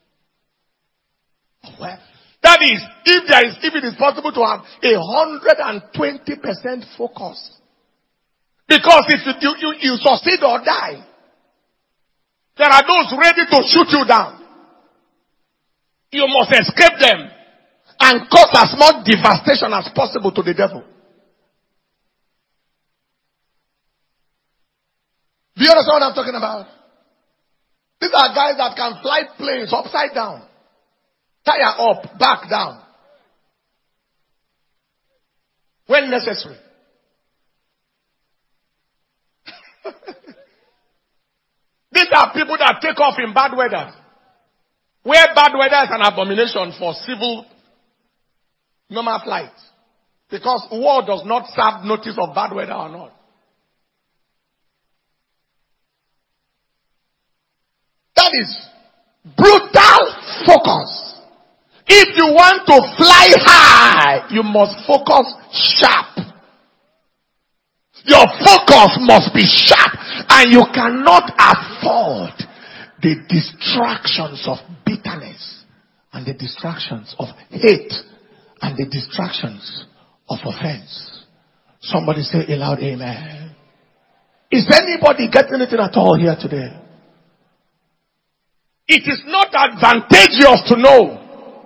A: Well, that is, if there is, if it is possible to have a hundred and twenty percent focus, because if you, you you you succeed or die, there are those ready to shoot you down. You must escape them and cause as much devastation as possible to the devil. Do you understand what I'm talking about? These are guys that can fly planes upside down. Tire up, back down. When necessary. These are people that take off in bad weather. Where bad weather is an abomination for civil normal flight. Because war does not serve notice of bad weather or not. That is brutal focus. If you want to fly high, you must focus sharp. Your focus must be sharp, and you cannot afford the distractions of bitterness and the distractions of hate and the distractions of offense. Somebody say aloud, amen. Is anybody getting anything at all here today? It is not advantageous to know.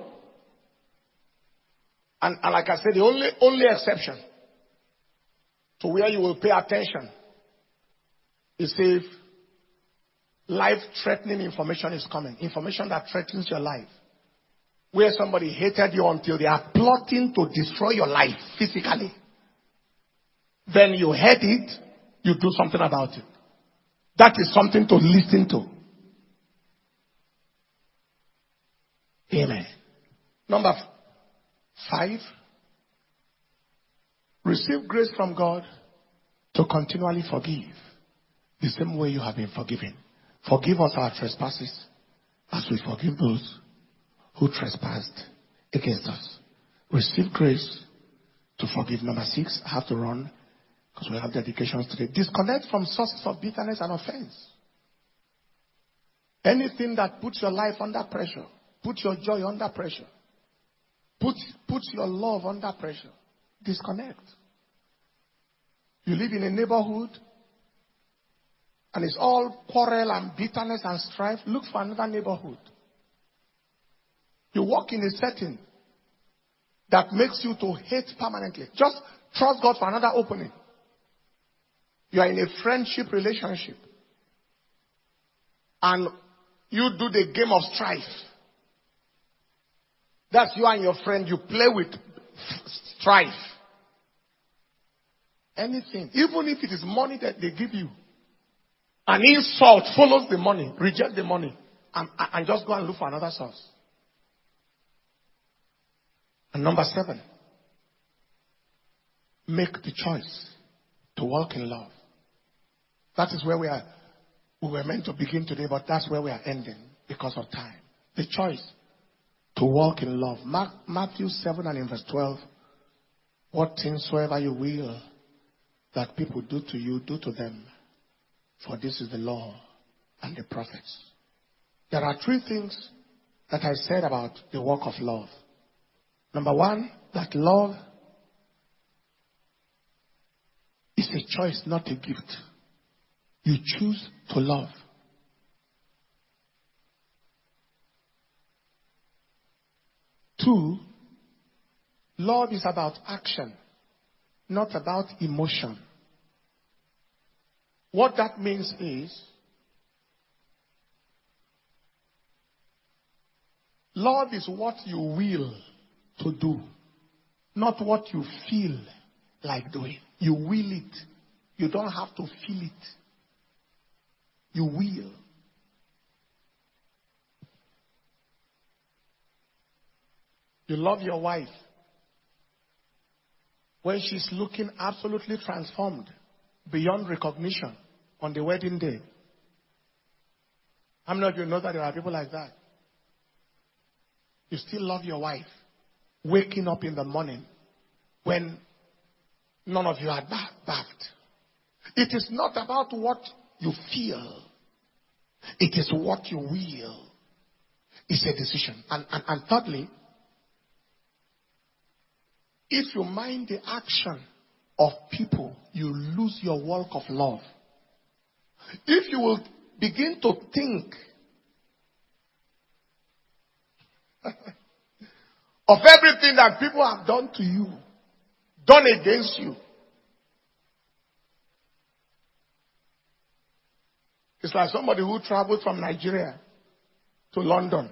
A: And, and like I said, the only, only exception to where you will pay attention is if life-threatening information is coming. Information that threatens your life. Where somebody hated you until they are plotting to destroy your life physically. Then you heard it, you do something about it. That is something to listen to. Amen. Number five. Receive grace from God to continually forgive the same way you have been forgiven. Forgive us our trespasses as we forgive those who trespassed against us. Receive grace to forgive. Number six, I have to run because we have dedications today. Disconnect from sources of bitterness and offense. Anything that puts your life under pressure, put your joy under pressure, put, put your love under pressure. Disconnect. You live in a neighborhood and it's all quarrel and bitterness and strife. Look for another neighborhood. You walk in a setting that makes you to hate permanently. Just trust God for another opening. You are in a friendship relationship and you do the game of strife. That's you and your friend. You play with strife. Anything. Even if it is money that they give you. An insult follows the money. Reject the money. And, and just go and look for another source. And number seven. Make the choice to walk in love. That is where we are. We were meant to begin today, but that's where we are ending because of time. The choice to walk in love. Mark, Matthew seven and in verse twelve. What things soever you will that people do to you, do to them. For this is the law and the prophets. There are three things that I said about the work of love. Number one, that love is a choice, not a gift. You choose to love. Two, love is about action, not about emotion. What that means is, love is what you will to do, not what you feel like doing. You will it. You don't have to feel it. You will. You love your wife when she's looking absolutely transformed beyond recognition on the wedding day. How many of you know that there are people like that? You still love your wife waking up in the morning when none of you are bathed. It is not about what you feel. It is what you will. It's a decision. And, and, and thirdly, if you mind the action of people, you lose your walk of love. If you will begin to think of everything that people have done to you, done against you, it's like somebody who traveled from Nigeria to London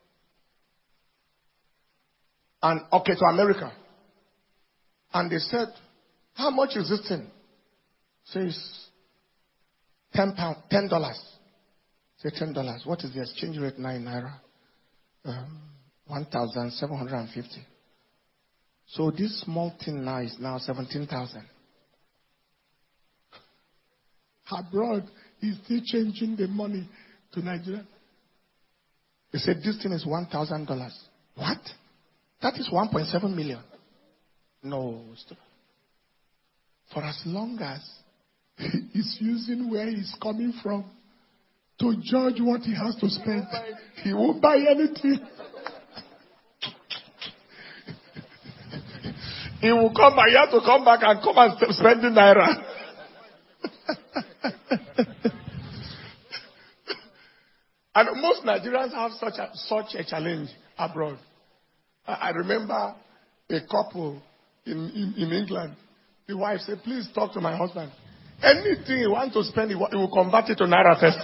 A: and okay to America. And they said, how much is this thing? Says ten pounds, ten dollars. Say ten dollars. What is the exchange rate now in naira? Um, one thousand seven hundred and fifty. So this small thing now is now seventeen thousand. Abroad, he's still changing the money to Nigeria. They said this thing is one thousand dollars. What? That is one point seven million. No. For as long as he's using where he's coming from to judge what he has to spend, he won't buy anything. He will come back. He has to come back and come and spend the naira. And most Nigerians have such a, such a challenge abroad. I, I remember a couple in, in, in England. The wife said, please talk to my husband. Anything he wants to spend, he, he will convert it to naira first.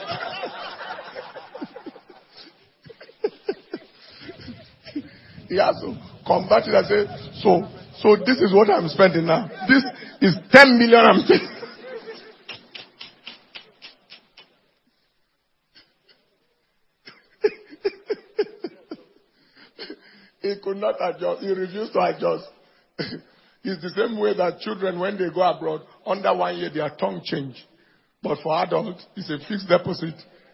A: He has to convert it and say, so, so this is what I'm spending now. This is ten million I'm spending. He could not adjust. He refused to adjust. It's the same way that children, when they go abroad, under one year, their tongue change. But for adults, it's a fixed deposit.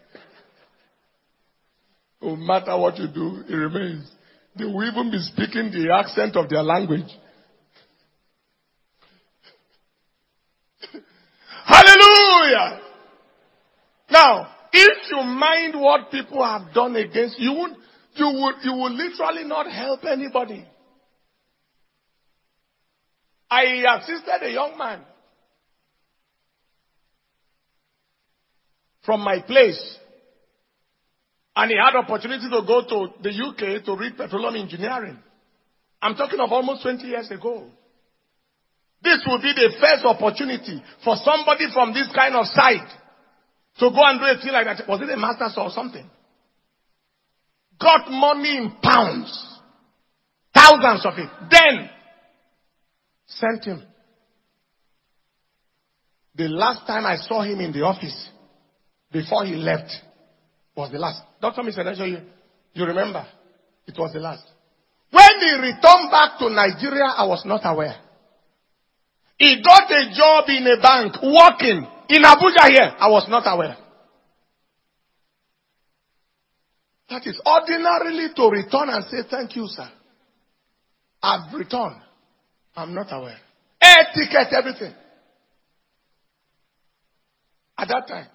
A: No matter what you do, it remains. They will even be speaking the accent of their language. Hallelujah! Now, if you mind what people have done against you, you you will, you will literally not help anybody. I assisted a young man from my place. And he had opportunity to go to the U K to read petroleum engineering. I'm talking of almost twenty years ago. This would be the first opportunity for somebody from this kind of side to go and do a thing like that. Was it a master's or something? Got money in pounds. Thousands of it. Then sent him. The last time I saw him in the office, before he left, was the last. Doctor Mister You, you remember? It was the last. When he returned back to Nigeria, I was not aware. He got a job in a bank, working in Abuja here. I was not aware. That is ordinarily to return and say, thank you, sir. I've returned. I'm not aware. Air ticket, everything. At that time.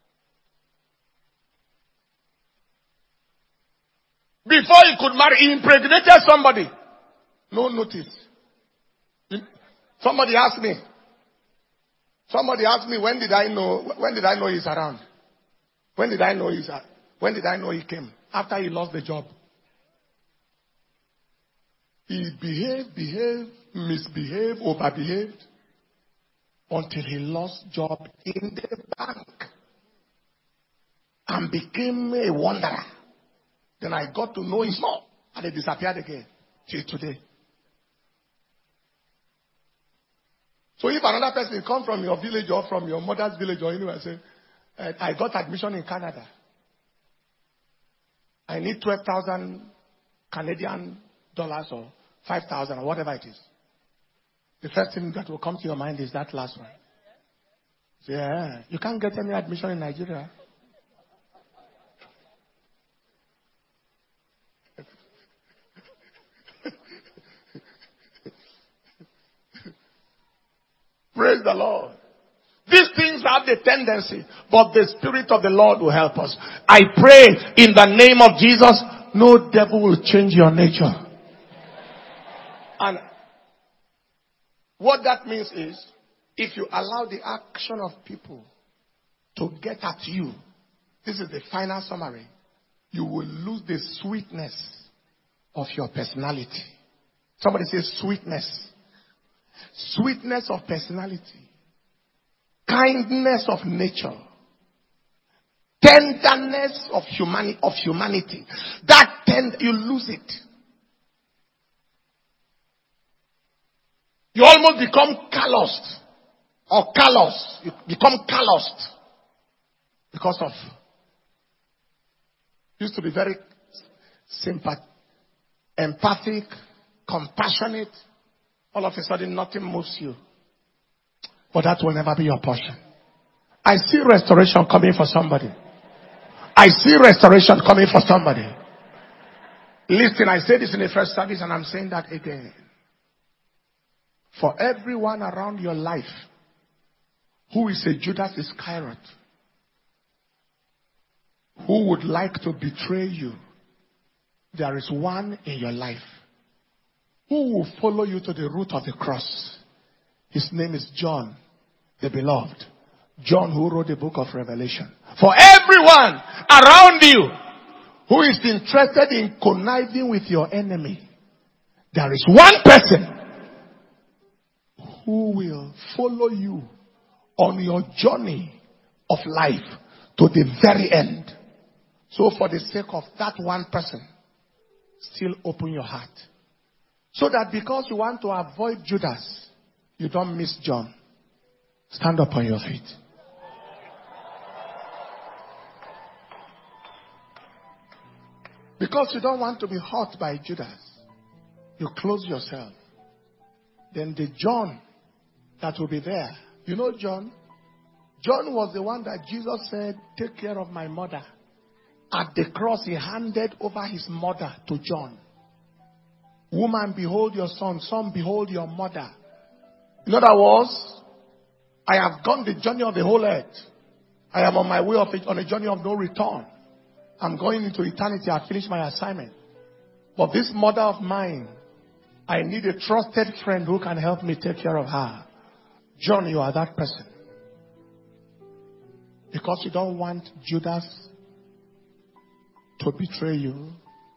A: Before he could marry, he impregnated somebody. No notice. Somebody asked me. Somebody asked me, when did I know, when did I know he's around? When did I know he's, when did I know he came? After he lost the job. He behaved, behaved, misbehaved, overbehaved, until he lost job in the bank. And became a wanderer. Then I got to know him more. And he disappeared again. Till today. So if another person come from your village or from your mother's village or anywhere, say, I got admission in Canada. I need twelve thousand Canadian dollars or five thousand or whatever it is. The first thing that will come to your mind is that last one. Yeah, you can't get any admission in Nigeria. Praise the Lord. These things have the tendency, but the Spirit of the Lord will help us. I pray in the name of Jesus, no devil will change your nature. And what that means is, if you allow the action of people to get at you, this is the final summary, you will lose the sweetness of your personality. Somebody says sweetness. Sweetness of personality. Kindness of nature. Tenderness of humanity, of humanity. That tend, you lose it. You almost become calloused. Or callous. You become calloused. Because of. Used to be very sympathetic, empathic, compassionate. All of a sudden, nothing moves you. But that will never be your portion. I see restoration coming for somebody. I see restoration coming for somebody. Listen, I said this in the first service and I'm saying that again. For everyone around your life who is a Judas Iscariot, who would like to betray you, there is one in your life who will follow you to the root of the cross. His name is John, the beloved. John, who wrote the book of Revelation. For everyone around you who is interested in conniving with your enemy, there is one person who will follow you on your journey of life to the very end. So for the sake of that one person, still open your heart. So that because you want to avoid Judas, you don't miss John. Stand up on your feet. Because you don't want to be hurt by Judas, you close yourself. Then the John that will be there. You know John? John was the one that Jesus said, take care of my mother. At the cross, he handed over his mother to John. Woman, behold your son. Son, behold your mother. In other words, I have gone the journey of the whole earth. I am on my way of it, on a journey of no return. I'm going into eternity. I finished my assignment. But this mother of mine, I need a trusted friend who can help me take care of her. John, you are that person. Because you don't want Judas to betray you,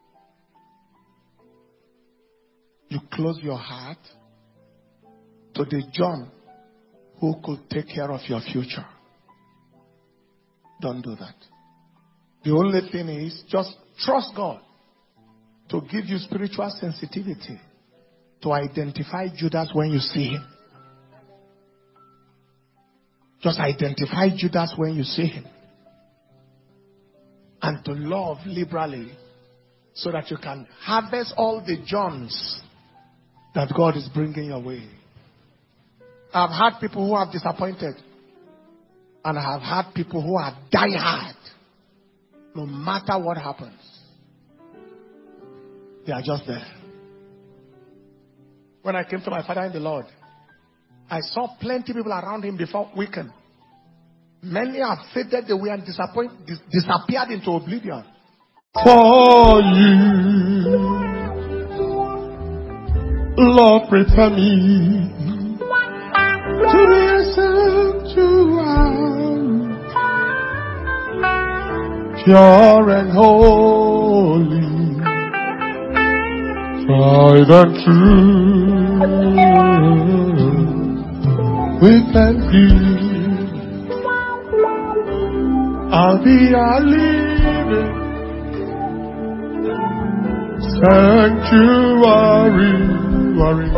A: you close your heart to the John who could take care of your future. Don't do that. The only thing is just trust God to give you spiritual sensitivity to identify Judas when you see him. Just identify Judas when you see him. And to love liberally so that you can harvest all the Johns that God is bringing your way. I've had people who have disappointed. And I have had people who are die hard. No matter what happens. They are just there. When I came to my father in the Lord, I saw plenty of people around him before weekend. Many have faded away and disappoint, dis- disappeared into oblivion.
B: For you, Lord, prepare me to be a sanctuary, pure and holy, tried and true. We thank you. I'll be a living sanctuary worry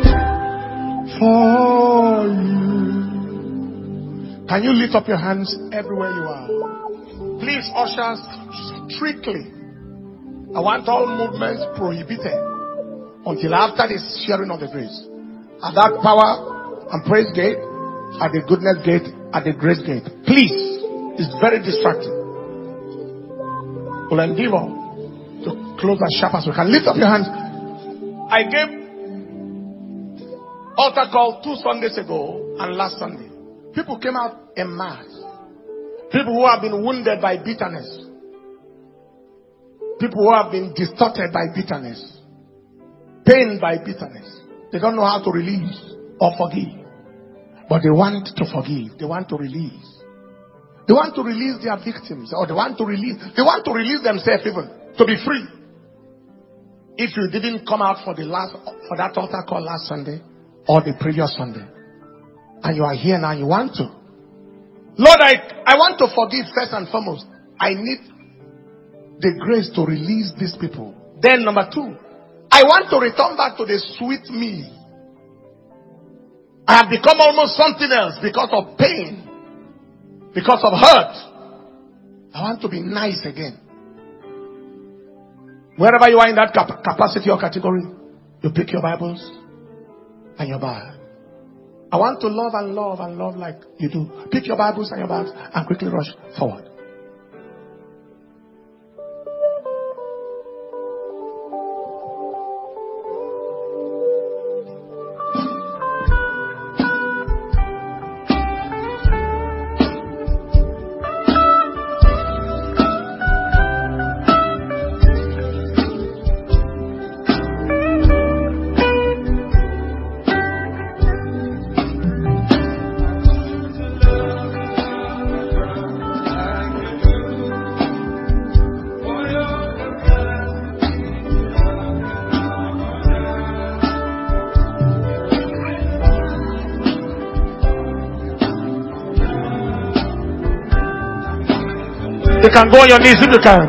B: for you.
A: Can you lift up your hands everywhere you are? Please, ushers, strictly. I want all movements prohibited until after this sharing of the grace. At that power and praise gate, at the goodness gate, at the grace gate. Please. It's very distracting. We'll endeavor to close as sharp as we can. Lift up your hands. I gave altar call two Sundays ago and last Sunday. People came out en masse. People who have been wounded by bitterness. People who have been distorted by bitterness. Pained by bitterness. They don't know how to release or forgive. But they want to forgive. They want to release. They want to release their victims, or they want to release, they want to release themselves even, to be free. If you didn't come out for the last, for that altar call last Sunday, or the previous Sunday, and you are here now, you want to. Lord, I, I want to forgive first and foremost. I need the grace to release these people. Then number two, I want to return back to the sweet me. I have become almost something else because of pain. Because of hurt. I want to be nice again. Wherever you are in that cap- capacity or category, you pick your Bibles and your bag. I want to love and love and love like you do. Pick your Bibles and your bags and quickly rush forward. You can go on your knees if you can.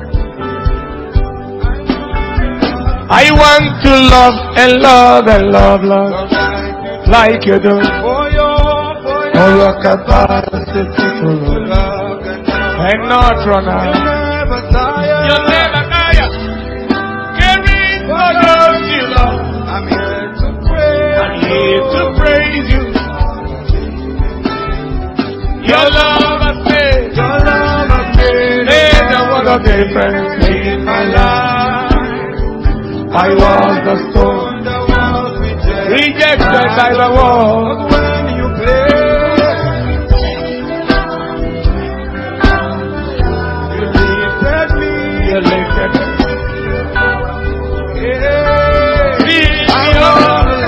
A: I want to love and love and love, love like you do. For your, for your capacity to love and not run out. You'll never tire. Caring for those you love. I'm here to pray. I'm here to praise you. Your love I say. Your love I say. There's a world of difference in my life. I was the stone rejected by the world. When you play, you lifted me. You lifted me. Yeah. I love the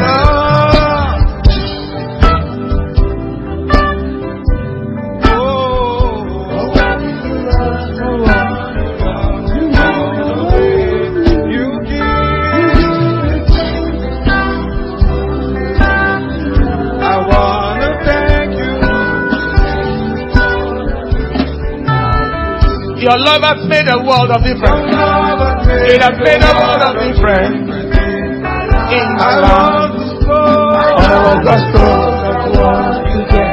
A: Lord. Oh, Your love has made a world of difference. It has made a world of difference in my life. And I was just told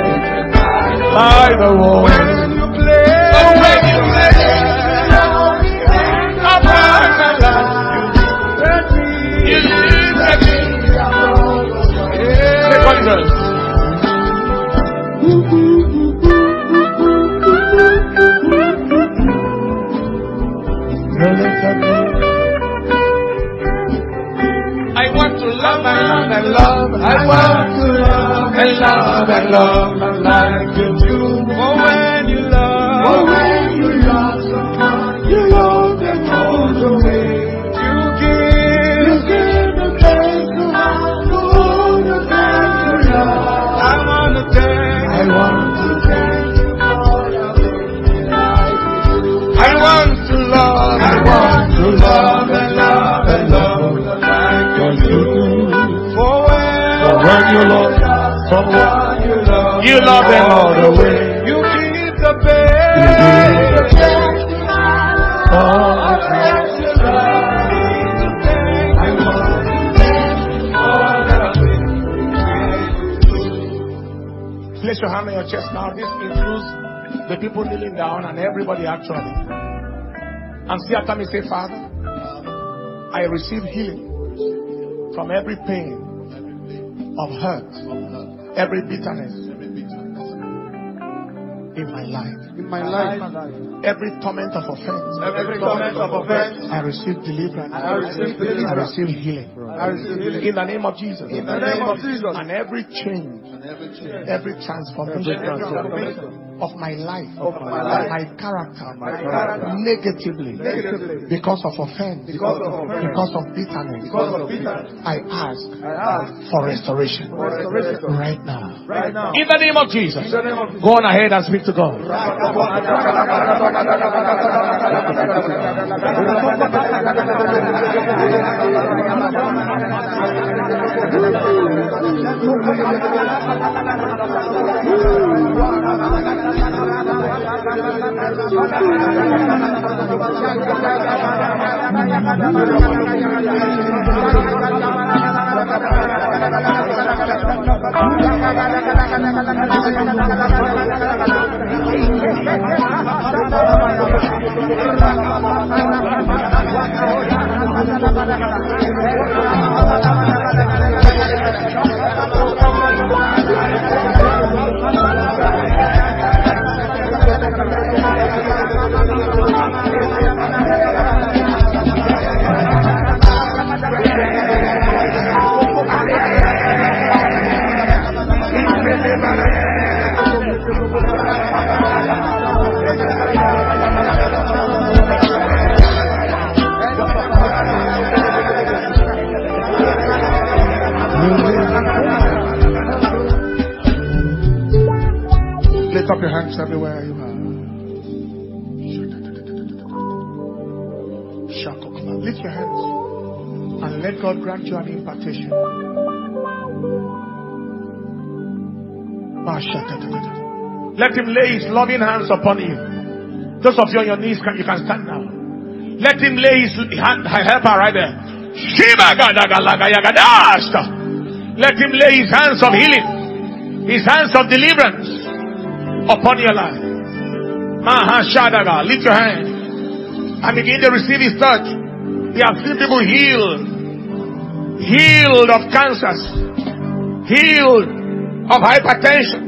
A: by the world. When you play, oh, when you play, upon my life, you live me. Second verse. I want to love and love and love. I want to love and love and love like you do. For when you love, for when you love someone, you love them all the way. You give, you give the best to have to hold the best to love. I want to thank, I want to thank you for the way life you do. I want to love, I want to love and love and love like you do. For when, for when you love someone, you love, you love them all the way. You give the best, you give the best. All the best you love. I want to thank all the way. Place your hand on your chest now. This includes the people kneeling down and everybody actually. And see after me, say, Father, I receive healing from every pain of hurt, every bitterness in my life. In my life. Every torment of offense. Every torment of offense. I receive deliverance. I receive deliverance. I receive healing. I receive healing. In the name of Jesus. In the name of Jesus. And every change, every transformation, every transformation of my life, of my, life, my character, my character, negatively, negatively, because of offense, because of, offense, because of bitterness, because of bitterness, I ask, I ask for restoration, for restoration right now, right now. In the name of Jesus, in the name of Jesus. Go on ahead and speak to God. Lift up your hands everywhere you are. Lift your hands and let God grant you an impartation. Let Him lay His loving hands upon you. Those of you on your knees, you can stand now. Let Him lay His hand, help her right there. Let Him lay His hands of healing, His hands of deliverance upon your life. Mahashadaga, lift your hand and begin to receive His touch. He has seen people healed, healed of cancers, healed of hypertension.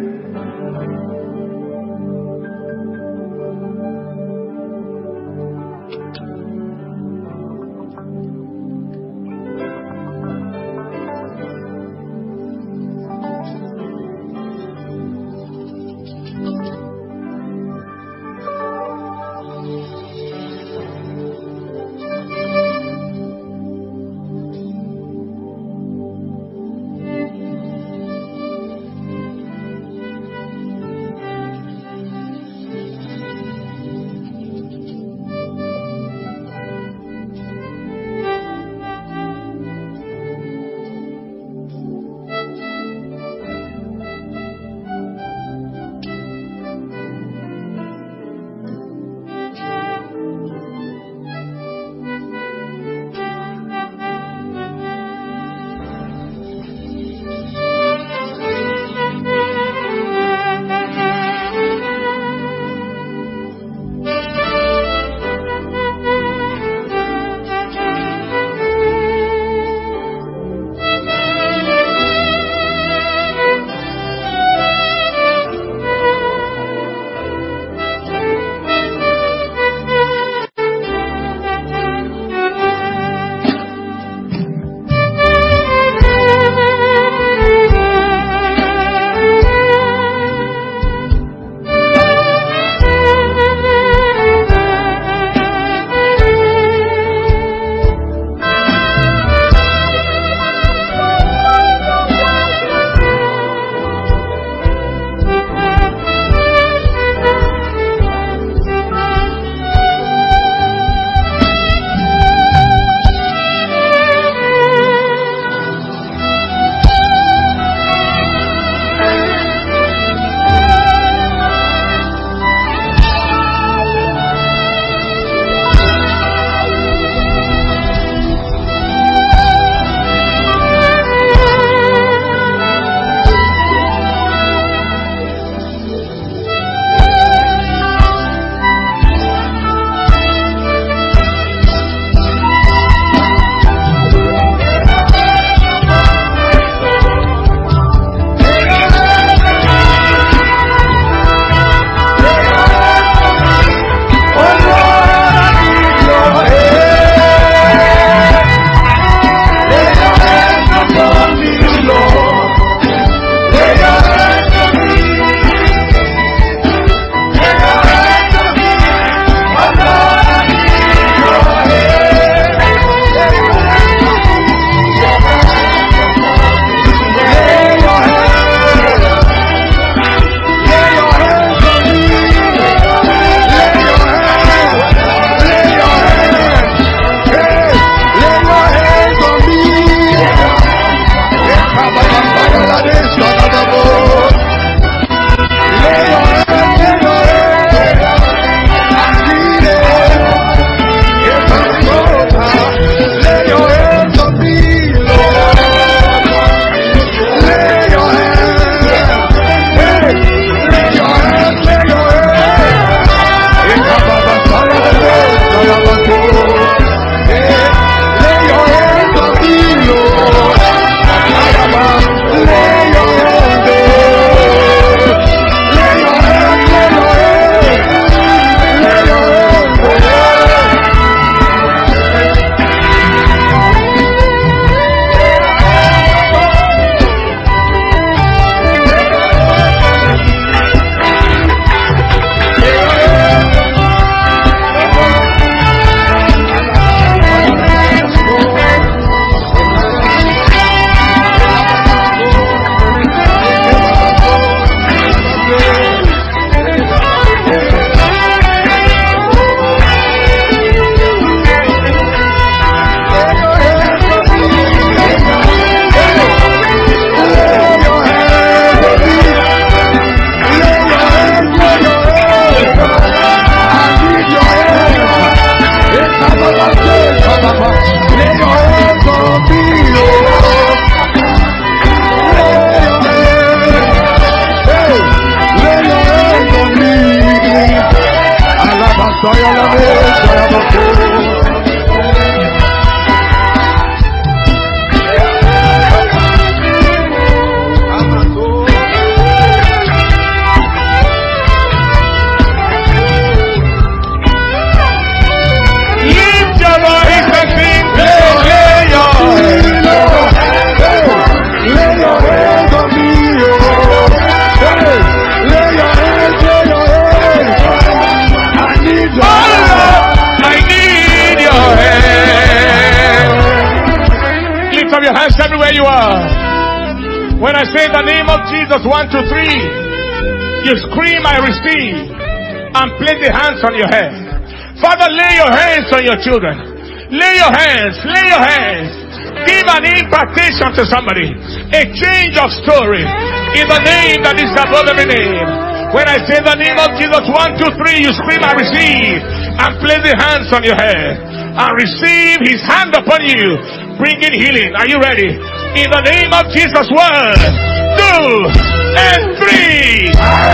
A: say the name of Jesus, one, two, three, you scream, I receive, and place the hands on your head. Father, lay your hands on your children. Lay your hands, lay your hands. Give an impartation to somebody. A change of story. In the name that is above every name. When I say the name of Jesus, one, two, three, you scream, I receive, and place the hands on your head. And receive his hand upon you, bringing healing. Are you ready? In the name of Jesus, one, two, and three.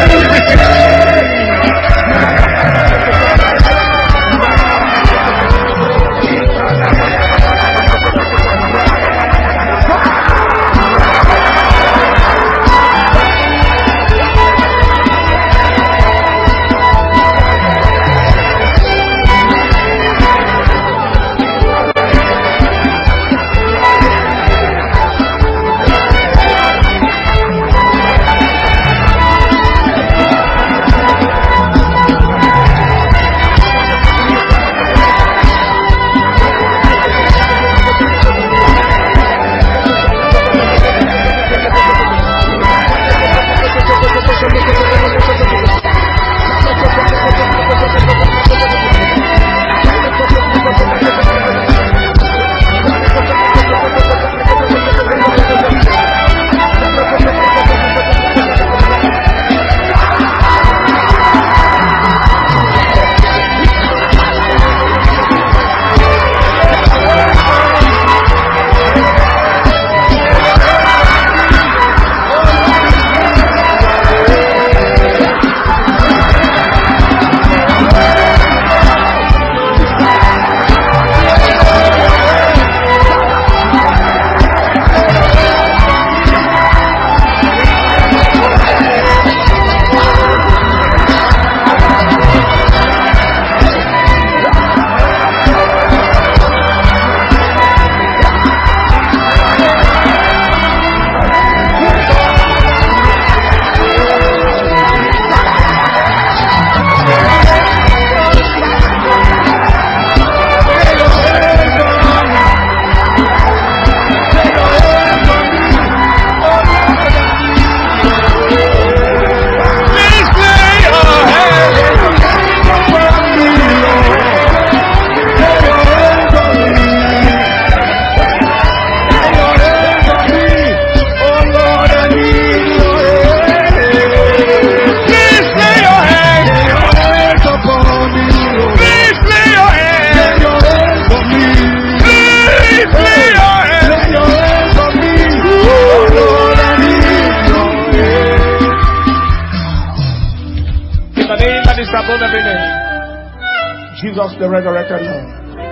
A: Jesus, the resurrected Lord,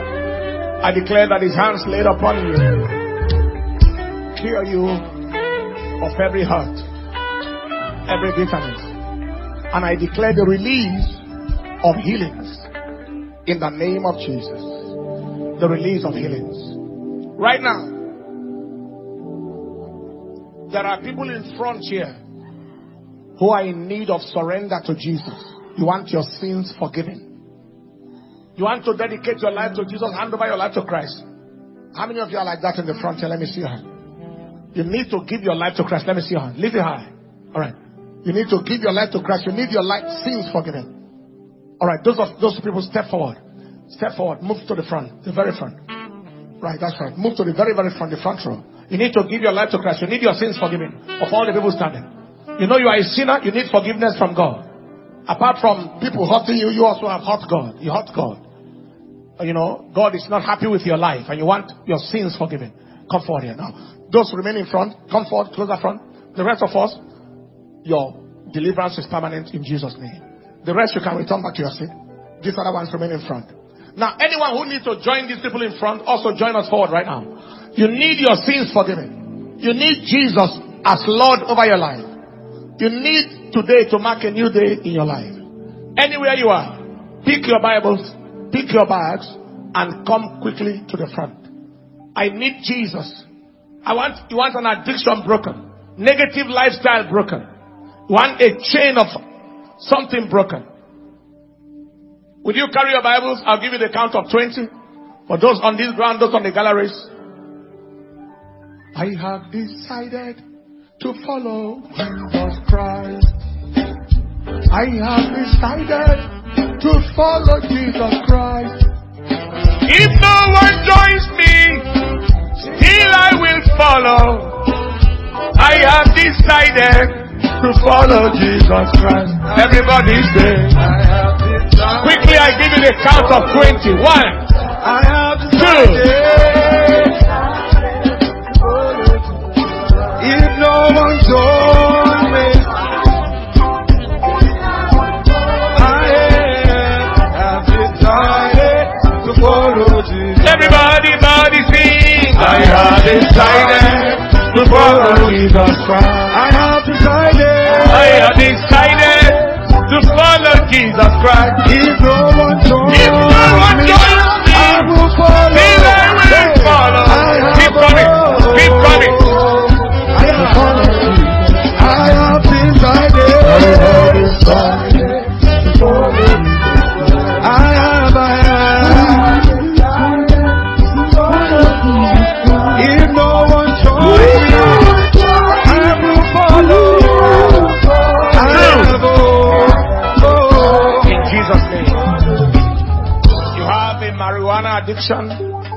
A: I declare that his hands laid upon you cure you of every hurt, every bitterness, and I declare the release of healings in the name of Jesus. The release of healings. Right now, there are people in front here who are in need of surrender to Jesus. You want your sins forgiven. You want to dedicate your life to Jesus, hand over your life to Christ. How many of you are like that in the front here? Let me see your hand. You need to give your life to Christ. Let me see your hand. Lift it high. Alright. You need to give your life to Christ. You need your life, sins forgiven. Alright, those of those people, step forward. Step forward. Move to the front. The very front. Right, that's right. Move to the very, very front, the front row. You need to give your life to Christ. You need your sins forgiven. Of all the people standing. You know you are a sinner. You need forgiveness from God. Apart from people hurting you, you also have hurt God. You hurt God. You know, God is not happy with your life and you want your sins forgiven. Come forward here now. Those remain in front, come forward, closer front. The rest of us, your deliverance is permanent in Jesus' name. The rest you can return back to your seat. These other ones remain in front. Now, anyone who needs to join these people in front, also join us forward right now. You need your sins forgiven. You need Jesus as Lord over your life. You need today to mark a new day in your life. Anywhere you are, pick your Bibles, pick your bags, and come quickly to the front. I need Jesus. I want, you want an addiction broken. Negative lifestyle broken. You want a chain of something broken. Will you carry your Bibles? I'll give you the count of twenty. For those on this ground, those on the galleries. I have decided to follow Jesus Christ. I have decided to follow Jesus Christ. If no one joins me, still I will follow. I have decided to follow Jesus Christ. Everybody say, I have decided. Quickly, I give you the count of twenty. One, I have decided. If no one joins me, I have decided to follow Jesus. Everybody, body sing. I have decided to follow Jesus Christ. I have decided. I have decided to follow Jesus Christ. If no one joins, if no one joins me, I will follow. Still I will follow. Keep coming. Keep coming. I have followed. I have decided. I have decided to follow. I have. I have. If no one joins me, I will follow. I have. Oh, in Jesus' name. You have a marijuana addiction,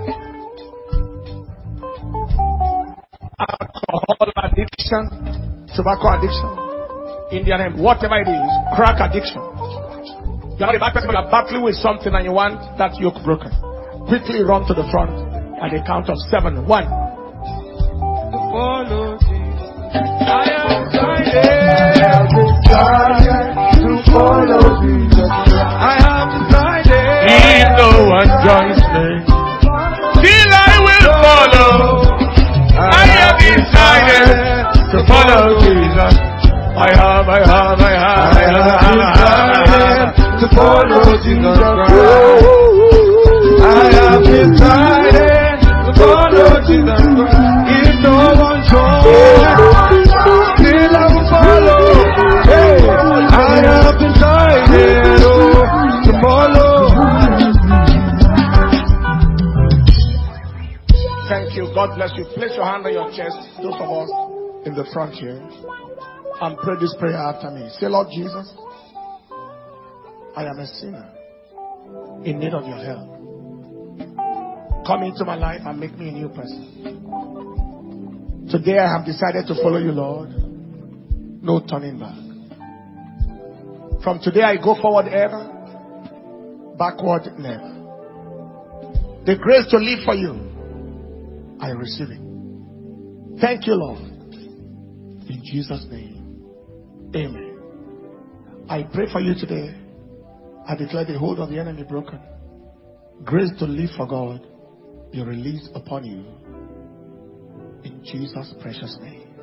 A: alcohol addiction, tobacco addiction, Indian hemp, whatever it is, crack addiction. You are not a bad person, but you are battling with something and you want that yoke broken. Quickly run to the front at the count of seven. One. To follow Jesus. I am decided to follow Jesus. I have decided. If no one joins me, still I will follow. I have decided to follow Jesus. I have, I have, I have, I have decided to follow Jesus Christ. I have decided to follow Jesus Christ. If no one joins, still I will follow. Hey, I have decided oh, to follow. Thank you. God bless you. Place your hand on your chest. Those of us in the front here. And pray this prayer after me. Say, Lord Jesus, I am a sinner in need of your help. Come into my life and make me a new person. Today I have decided to follow you, Lord. No turning back. From today I go forward ever, backward never. The grace to live for you, I receive it. Thank you, Lord. In Jesus' name. Amen. I pray for you today. I declare the hold of the enemy broken. Grace to live for God be released upon you. In Jesus' precious name.